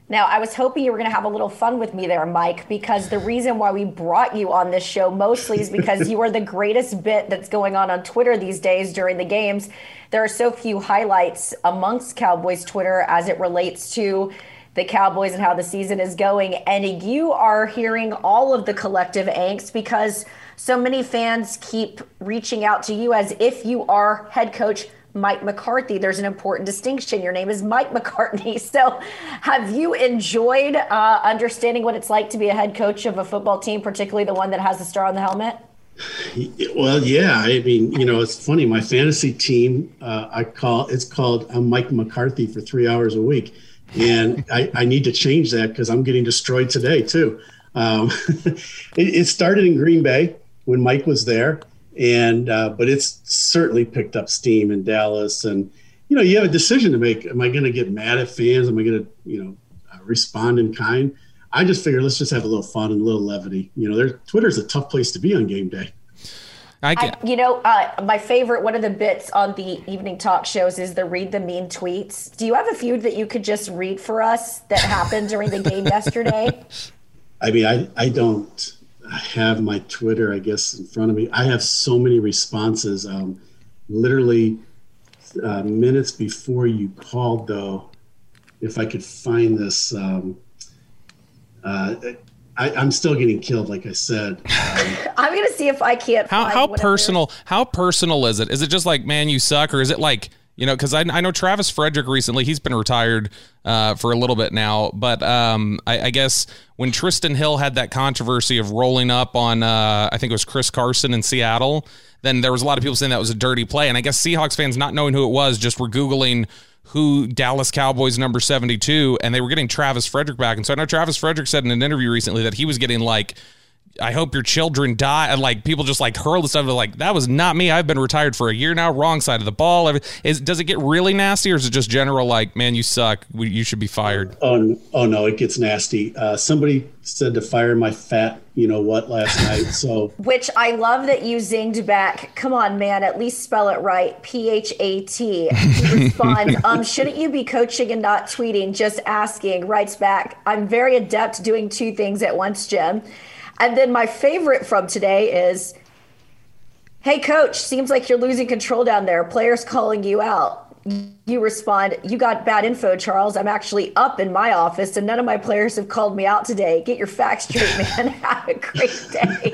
Now, I was hoping you were going to have a little fun with me there, Mike, because the reason why we brought you on this show mostly is because you are the greatest bit that's going on Twitter these days during the games. There are so few highlights amongst Cowboys Twitter as it relates to the Cowboys and how the season is going. And you are hearing all of the collective angst because so many fans keep reaching out to you as if you are head coach Mike McCarthy. There's an important distinction. Your name is Mike McCartney. So have you enjoyed understanding what it's like to be a head coach of a football team, particularly the one that has the star on the helmet? Well, yeah. I mean, it's funny. My fantasy team, it's called I'm Mike McCarthy for 3 hours a week. And I need to change that because I'm getting destroyed today too. It started in Green Bay when Mike was there. And but it's certainly picked up steam in Dallas. And, you have a decision to make. Am I going to get mad at fans? Am I going to, respond in kind? I just figured let's just have a little fun and a little levity. Twitter's a tough place to be on game day. My favorite, one of the bits on the evening talk shows is the read the mean tweets. Do you have a few that you could just read for us that happened during the game yesterday? I mean, I don't have my Twitter, I guess, in front of me. I have so many responses. Literally minutes before you called, though, if I could find this, I'm still getting killed, like I said. I'm going to see if I can't find how personal. How personal is it? Is it just like, man, you suck, or is it like, because I know Travis Frederick recently, he's been retired for a little bit now, but I guess when Tristan Hill had that controversy of rolling up on, I think it was Chris Carson in Seattle, then there was a lot of people saying that was a dirty play, and I guess Seahawks fans, not knowing who it was, just were Googling who Dallas Cowboys number 72, and they were getting Travis Frederick back. And so I know Travis Frederick said in an interview recently that he was getting like, I hope your children die. And like people just like hurl the stuff like, that was not me. I've been retired for a year now. Wrong side of the ball. Does it get really nasty, or is it just general like, man, you suck, you should be fired? Oh no, it gets nasty. Somebody said to fire my fat last night. So which I love that you zinged back. Come on, man, at least spell it right. PHAT. He responds, shouldn't you be coaching and not tweeting? Just asking. Writes back, I'm very adept doing two things at once, Jim. And then my favorite from today is, hey, coach, seems like you're losing control down there. Players calling you out. You respond, you got bad info, Charles. I'm actually up in my office, and none of my players have called me out today. Get your facts straight, man. Have a great day.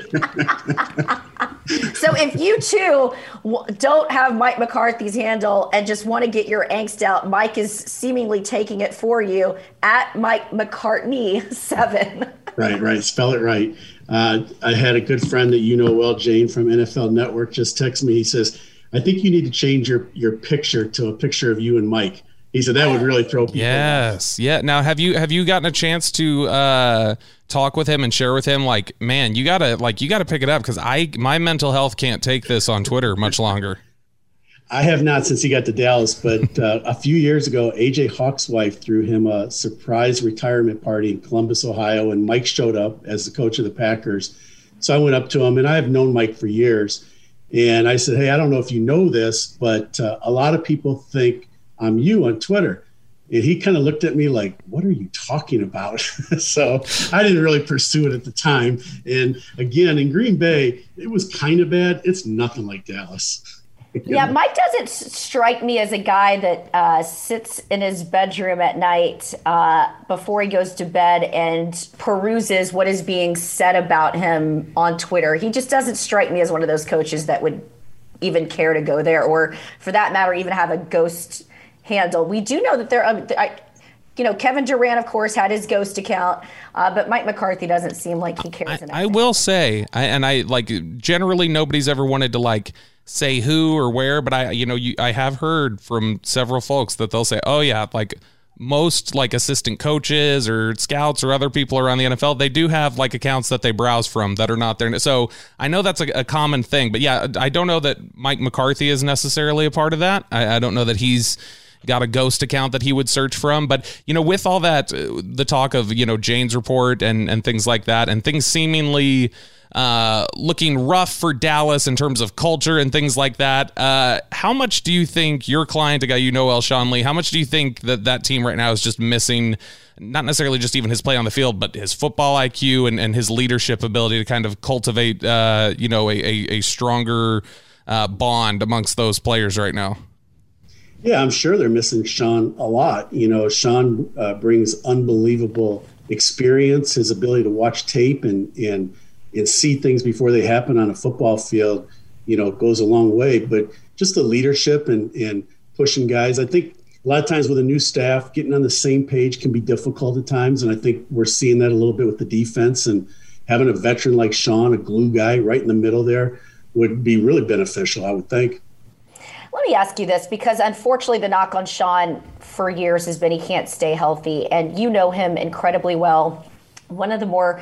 So if you, too, don't have Mike McCarthy's handle and just want to get your angst out, Mike is seemingly taking it for you at Mike McCartney 7. Right. Spell it right. I had a good friend that well, Jane from NFL Network, just text me. He says, I think you need to change your picture to a picture of you and Mike. He said that would really throw people off. Yeah. Now, have you gotten a chance to talk with him and share with him, like, man, you gotta pick it up, because my mental health can't take this on Twitter much longer. I have not since he got to Dallas, but a few years ago, AJ Hawk's wife threw him a surprise retirement party in Columbus, Ohio, and Mike showed up as the coach of the Packers. So I went up to him, and I have known Mike for years, and I said, hey, I don't know if you know this, but a lot of people think I'm you on Twitter. And he kind of looked at me like, what are you talking about? So I didn't really pursue it at the time. And again, in Green Bay, it was kind of bad. It's nothing like Dallas. Yeah, Mike doesn't strike me as a guy that sits in his bedroom at night before he goes to bed and peruses what is being said about him on Twitter. He just doesn't strike me as one of those coaches that would even care to go there, or for that matter, even have a ghost handle. We do know that Kevin Durant, of course, had his ghost account, but Mike McCarthy doesn't seem like he cares enough. I will say, generally nobody's ever wanted to say who or where, but I have heard from several folks that they'll say, oh yeah, most assistant coaches or scouts or other people around the NFL, they do have accounts that they browse from that are not there. So I know that's a common thing, but yeah, I don't know that Mike McCarthy is necessarily a part of that. I don't know that he's got a ghost account that he would search from. But, with all that, the talk of, Jane's report and things like that, and things seemingly looking rough for Dallas in terms of culture and things like that. How much do you think your client, a guy Sean Lee, how much do you think that team right now is just missing, not necessarily just even his play on the field, but his football IQ and his leadership ability to kind of cultivate, a stronger bond amongst those players right now? Yeah, I'm sure they're missing Sean a lot. Sean brings unbelievable experience, his ability to watch tape and see things before they happen on a football field, goes a long way. But just the leadership and pushing guys, I think a lot of times with a new staff, getting on the same page can be difficult at times. And I think we're seeing that a little bit with the defense, and having a veteran like Sean, a glue guy right in the middle there, would be really beneficial, I would think. Let me ask you this, because unfortunately the knock on Sean for years has been he can't stay healthy, and you know him incredibly well. One of the more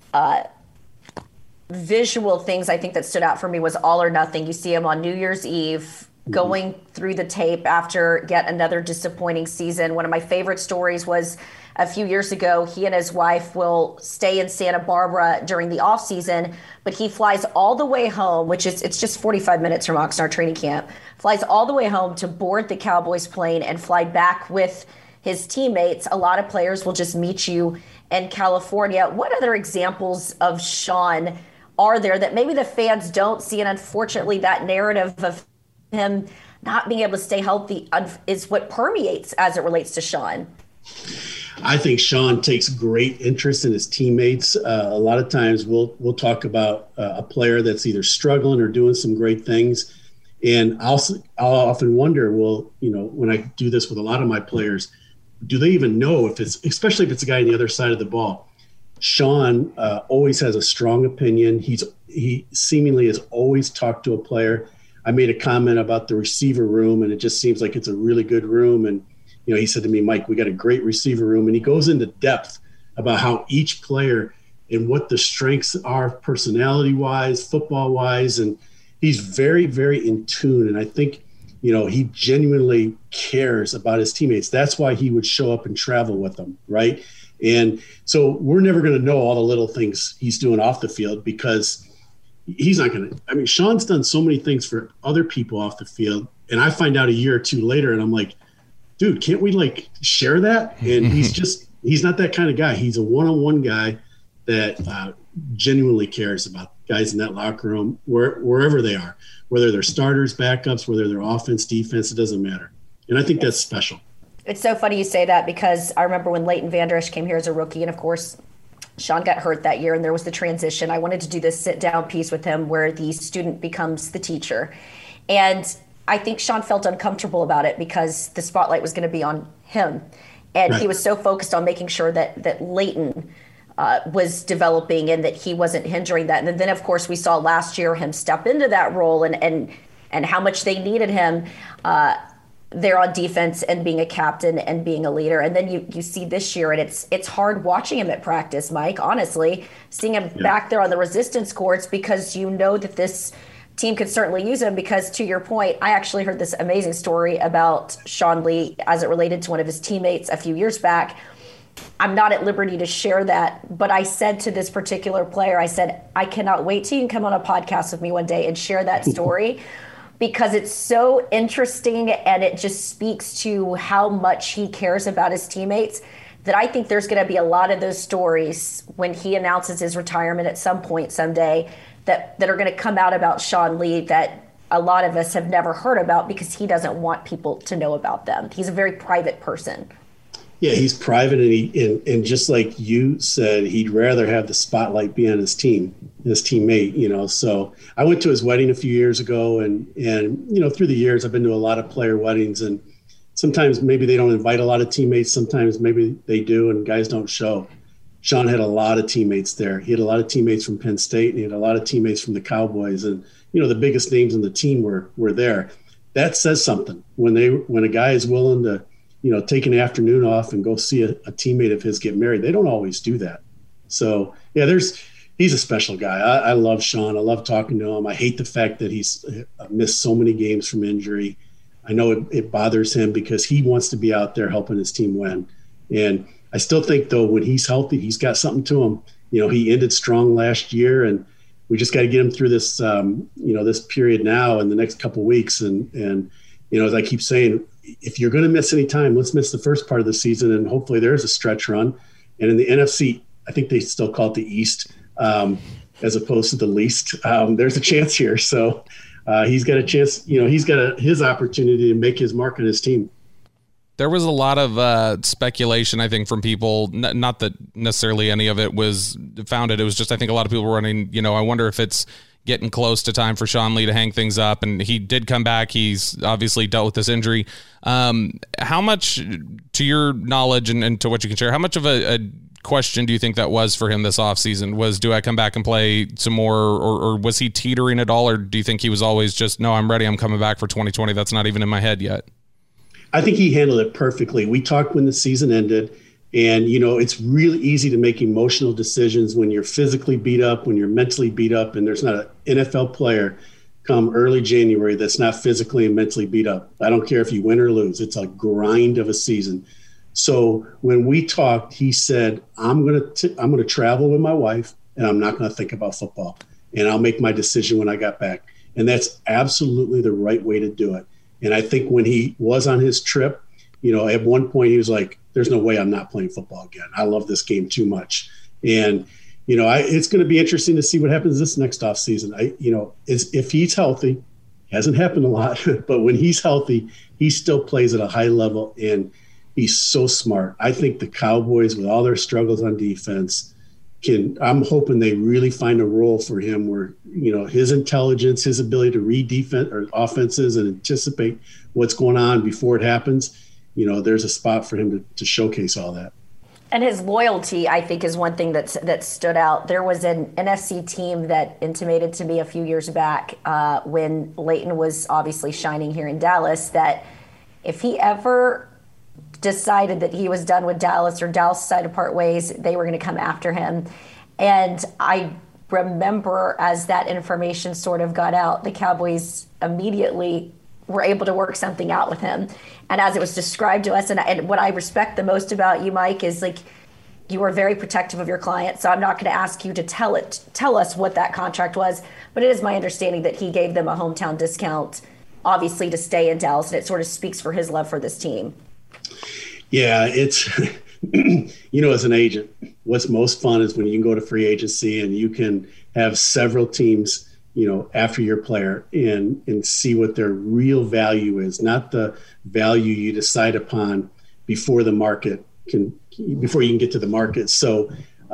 visual things I think that stood out for me was All or Nothing. You see him on New Year's Eve going through the tape after yet another disappointing season. One of my favorite stories was a few years ago. He and his wife will stay in Santa Barbara during the off season, but he flies all the way home, which is, it's just 45 minutes from Oxnard training camp, flies all the way home to board the Cowboys plane and fly back with his teammates. A lot of players will just meet you in California. What other examples of Sean are there that maybe the fans don't see? And unfortunately, that narrative of him not being able to stay healthy is what permeates as it relates to Sean. I think Sean takes great interest in his teammates. A lot of times we'll talk about a player that's either struggling or doing some great things. And I'll often wonder, when I do this with a lot of my players, do they even know especially if it's a guy on the other side of the ball? Sean always has a strong opinion. He seemingly has always talked to a player. I made a comment about the receiver room, and it just seems like it's a really good room. And, he said to me, Mike, we got a great receiver room. And he goes into depth about how each player and what the strengths are personality-wise, football-wise. And he's very, very in tune. And I think, he genuinely cares about his teammates. That's why he would show up and travel with them, right? And so we're never going to know all the little things he's doing off the field, because he's not going to. Sean's done so many things for other people off the field, and I find out a year or two later, and I'm like, dude, can't we share that? And he's not that kind of guy. He's a one-on-one guy that genuinely cares about guys in that locker room, wherever they are, whether they're starters, backups, whether they're offense, defense, it doesn't matter. And I think that's special. It's so funny you say that, because I remember when Leighton Vander Esch came here as a rookie, and of course, Sean got hurt that year and there was the transition. I wanted to do this sit-down piece with him where the student becomes the teacher. And I think Sean felt uncomfortable about it because the spotlight was going to be on him. And He was so focused on making sure that Leighton was developing and that he wasn't hindering that. And then, of course, we saw last year him step into that role and how much they needed him there on defense and being a captain and being a leader. And then you see this year, and it's hard watching him at practice, Mike, honestly, seeing him back there on the resistance courts, because that this team could certainly use him. Because to your point, I actually heard this amazing story about Sean Lee as it related to one of his teammates a few years back. I'm not at liberty to share that, but I said to this particular player, I said, I cannot wait till you can come on a podcast with me one day and share that story. Because it's so interesting and it just speaks to how much he cares about his teammates, that I think there's going to be a lot of those stories when he announces his retirement at some point someday that are going to come out about Sean Lee that a lot of us have never heard about, because he doesn't want people to know about them. He's a very private person. Yeah, he's private, and just like you said, he'd rather have the spotlight be on his teammate, So I went to his wedding a few years ago, and through the years, I've been to a lot of player weddings, and sometimes maybe they don't invite a lot of teammates. Sometimes maybe they do, and guys don't show. Sean had a lot of teammates there. He had a lot of teammates from Penn State, and he had a lot of teammates from the Cowboys, and the biggest names in the team were there. That says something when a guy is willing to take an afternoon off and go see a teammate of his get married. They don't always do that. So, yeah, he's a special guy. I love Sean. I love talking to him. I hate the fact that he's missed so many games from injury. I know it bothers him because he wants to be out there helping his team win. And I still think, though, when he's healthy, he's got something to him. He ended strong last year, and we just got to get him through this, this period now in the next couple of weeks. And as I keep saying, if you're going to miss any time, let's miss the first part of the season, and hopefully there's a stretch run. And in the NFC, I think they still call it the East as opposed to the least. There's a chance here. So he's got a chance, he's got his opportunity to make his mark on his team. There was a lot of speculation, I think, from people, not that necessarily any of it was founded. It was just, I think a lot of people were running, I wonder if it's getting close to time for Sean Lee to hang things up. And he did come back. He's obviously dealt with this injury. How much, to your knowledge and to what you can share, how much of a question do you think that was for him this offseason? Was, do I come back and play some more, or was he teetering at all? Or do you think he was always just, no, I'm ready, I'm coming back for 2020. That's not even in my head yet. I think he handled it perfectly. We talked when the season ended, and, it's really easy to make emotional decisions when you're physically beat up, when you're mentally beat up, and there's not an NFL player come early January that's not physically and mentally beat up. I don't care if you win or lose. It's a grind of a season. So when we talked, he said, I'm going to travel with my wife, and I'm not going to think about football, and I'll make my decision when I got back. And that's absolutely the right way to do it. And I think when he was on his trip, at one point he was like, there's no way I'm not playing football again. I love this game too much. And, it's going to be interesting to see what happens this next offseason. If he's healthy, hasn't happened a lot, but when he's healthy, he still plays at a high level, and he's so smart. I think the Cowboys, with all their struggles on defense, I'm hoping they really find a role for him where, his intelligence, his ability to read defense or offenses and anticipate what's going on before it happens, there's a spot for him to showcase all that. And his loyalty, I think, is one thing that stood out. There was an NFC team that intimated to me a few years back when Leighton was obviously shining here in Dallas, that if he ever decided that he was done with Dallas or Dallas decided to part ways, they were going to come after him. And I remember as that information sort of got out, the Cowboys immediately were able to work something out with him. And as it was described to us, and what I respect the most about you, Mike, is like you are very protective of your client. So I'm not going to ask you to tell us what that contract was, but it is my understanding that he gave them a hometown discount, obviously, to stay in Dallas, and it sort of speaks for his love for this team. Yeah, it's, as an agent, what's most fun is when you can go to free agency and you can have several teams, after your player and see what their real value is, not the value you decide upon before before you can get to the market. So,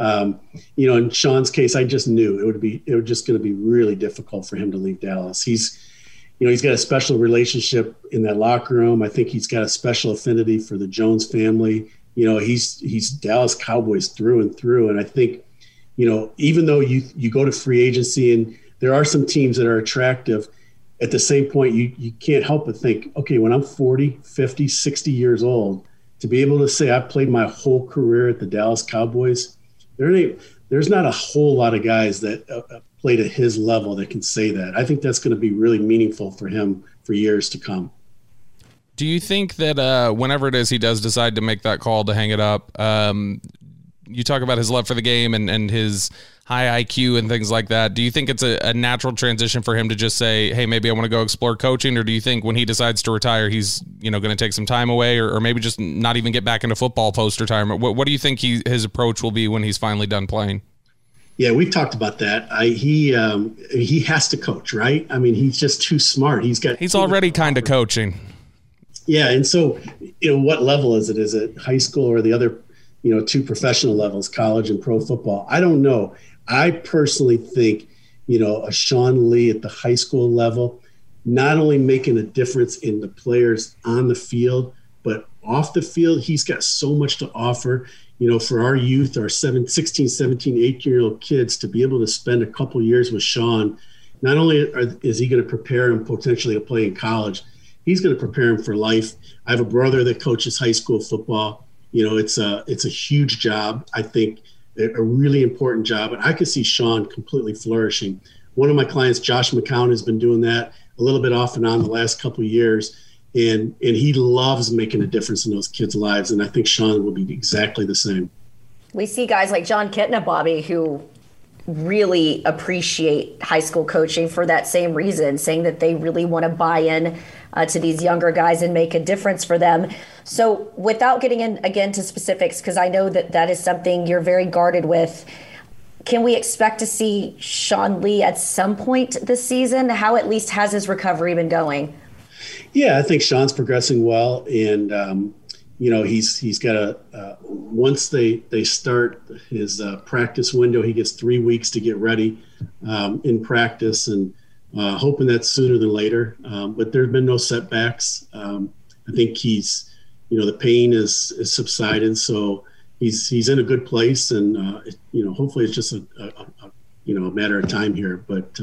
in Sean's case, I just knew it was just going to be really difficult for him to leave Dallas. He's got a special relationship in that locker room. I think he's got a special affinity for the Jones family. He's Dallas Cowboys through and through. And I think, even though you go to free agency and there are some teams that are attractive, at the same point, you can't help but think, okay, when I'm 40, 50, 60 years old, to be able to say I played my whole career at the Dallas Cowboys, there's not a whole lot of guys that played at his level that can say that. I think that's going to be really meaningful for him for years to come. Do you think that whenever it is he does decide to make that call to hang it up, you talk about his love for the game and his high IQ and things like that. Do you think it's a natural transition for him to just say, hey, maybe I want to go explore coaching? Or do you think when he decides to retire, he's going to take some time away or maybe just not even get back into football post-retirement? What do you think his approach will be when he's finally done playing? Yeah, we've talked about that. He has to coach, right? I mean, he's just too smart. He's already kind of coaching. Yeah, and so, what level is it? Is it high school or the other, two professional levels, college and pro football? I don't know. I personally think, a Sean Lee at the high school level, not only making a difference in the players on the field, but off the field, he's got so much to offer. For our youth, our 16, 17, 18-year-old kids to be able to spend a couple years with Sean, not only is he going to prepare him potentially to play in college, he's going to prepare him for life. I have a brother that coaches high school football. It's a huge job. I think a really important job, and I could see Sean completely flourishing. One of my clients, Josh McCown, has been doing that a little bit off and on the last couple of years, and he loves making a difference in those kids' lives. And I think Sean will be exactly the same. We see guys like John Kitna, Bobby, who really appreciate high school coaching for that same reason, saying that they really want to buy in to these younger guys and make a difference for them. So without getting in again to specifics, because I know that is something you're very guarded with, can we expect to see Sean Lee at some point this season? How at least has his recovery been going? Yeah, I think Sean's progressing well, and he's got once they start his practice window, he gets 3 weeks to get ready in practice, and hoping that's sooner than later. But there have been no setbacks. I think he's, the pain is subsided, so he's in a good place, and hopefully it's just a matter of time here. But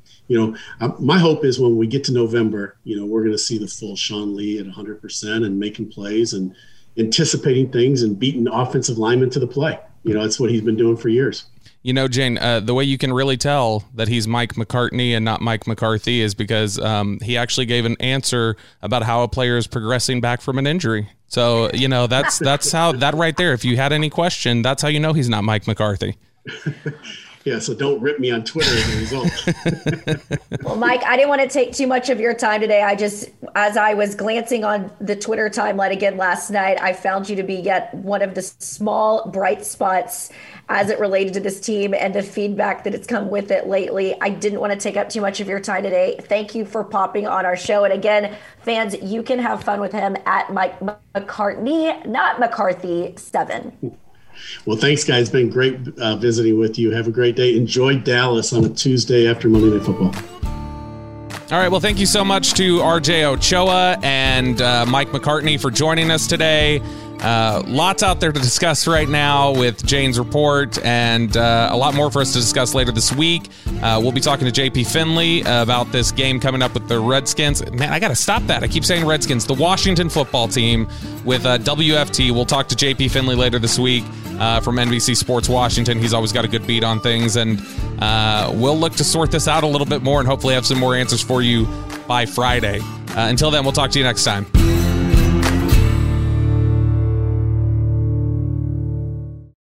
my hope is when we get to November, we're going to see the full Sean Lee at 100% and making plays and anticipating things and beating offensive linemen to the play. That's what he's been doing for years. Jane, the way you can really tell that he's Mike McCartney and not Mike McCarthy is because he actually gave an answer about how a player is progressing back from an injury. So, that's how that right there. If you had any question, that's how you know he's not Mike McCarthy. Yeah, so don't rip me on Twitter as a result. Well, Mike, I didn't want to take too much of your time today. As I was glancing on the Twitter timeline again last night, I found you to be yet one of the small bright spots as it related to this team and the feedback that it's come with it lately. I didn't want to take up too much of your time today. Thank you for popping on our show. And again, fans, you can have fun with him at Mike McCartney, not McCarthy 7. Well, thanks, guys. It's been great visiting with you. Have a great day. Enjoy Dallas on a Tuesday after Monday Night Football. All right. Well, thank you so much to RJ Ochoa and Mike McCartney for joining us today. Lots out there to discuss right now with Jane's report, and a lot more for us to discuss later this week. We'll be talking to JP Finley about this game coming up with the Redskins. Man, I got to stop that. I keep saying Redskins. The Washington football team with WFT. We'll talk to JP Finley later this week from NBC Sports Washington. He's always got a good beat on things, and we'll look to sort this out a little bit more and hopefully have some more answers for you by Friday. Until then, we'll talk to you next time.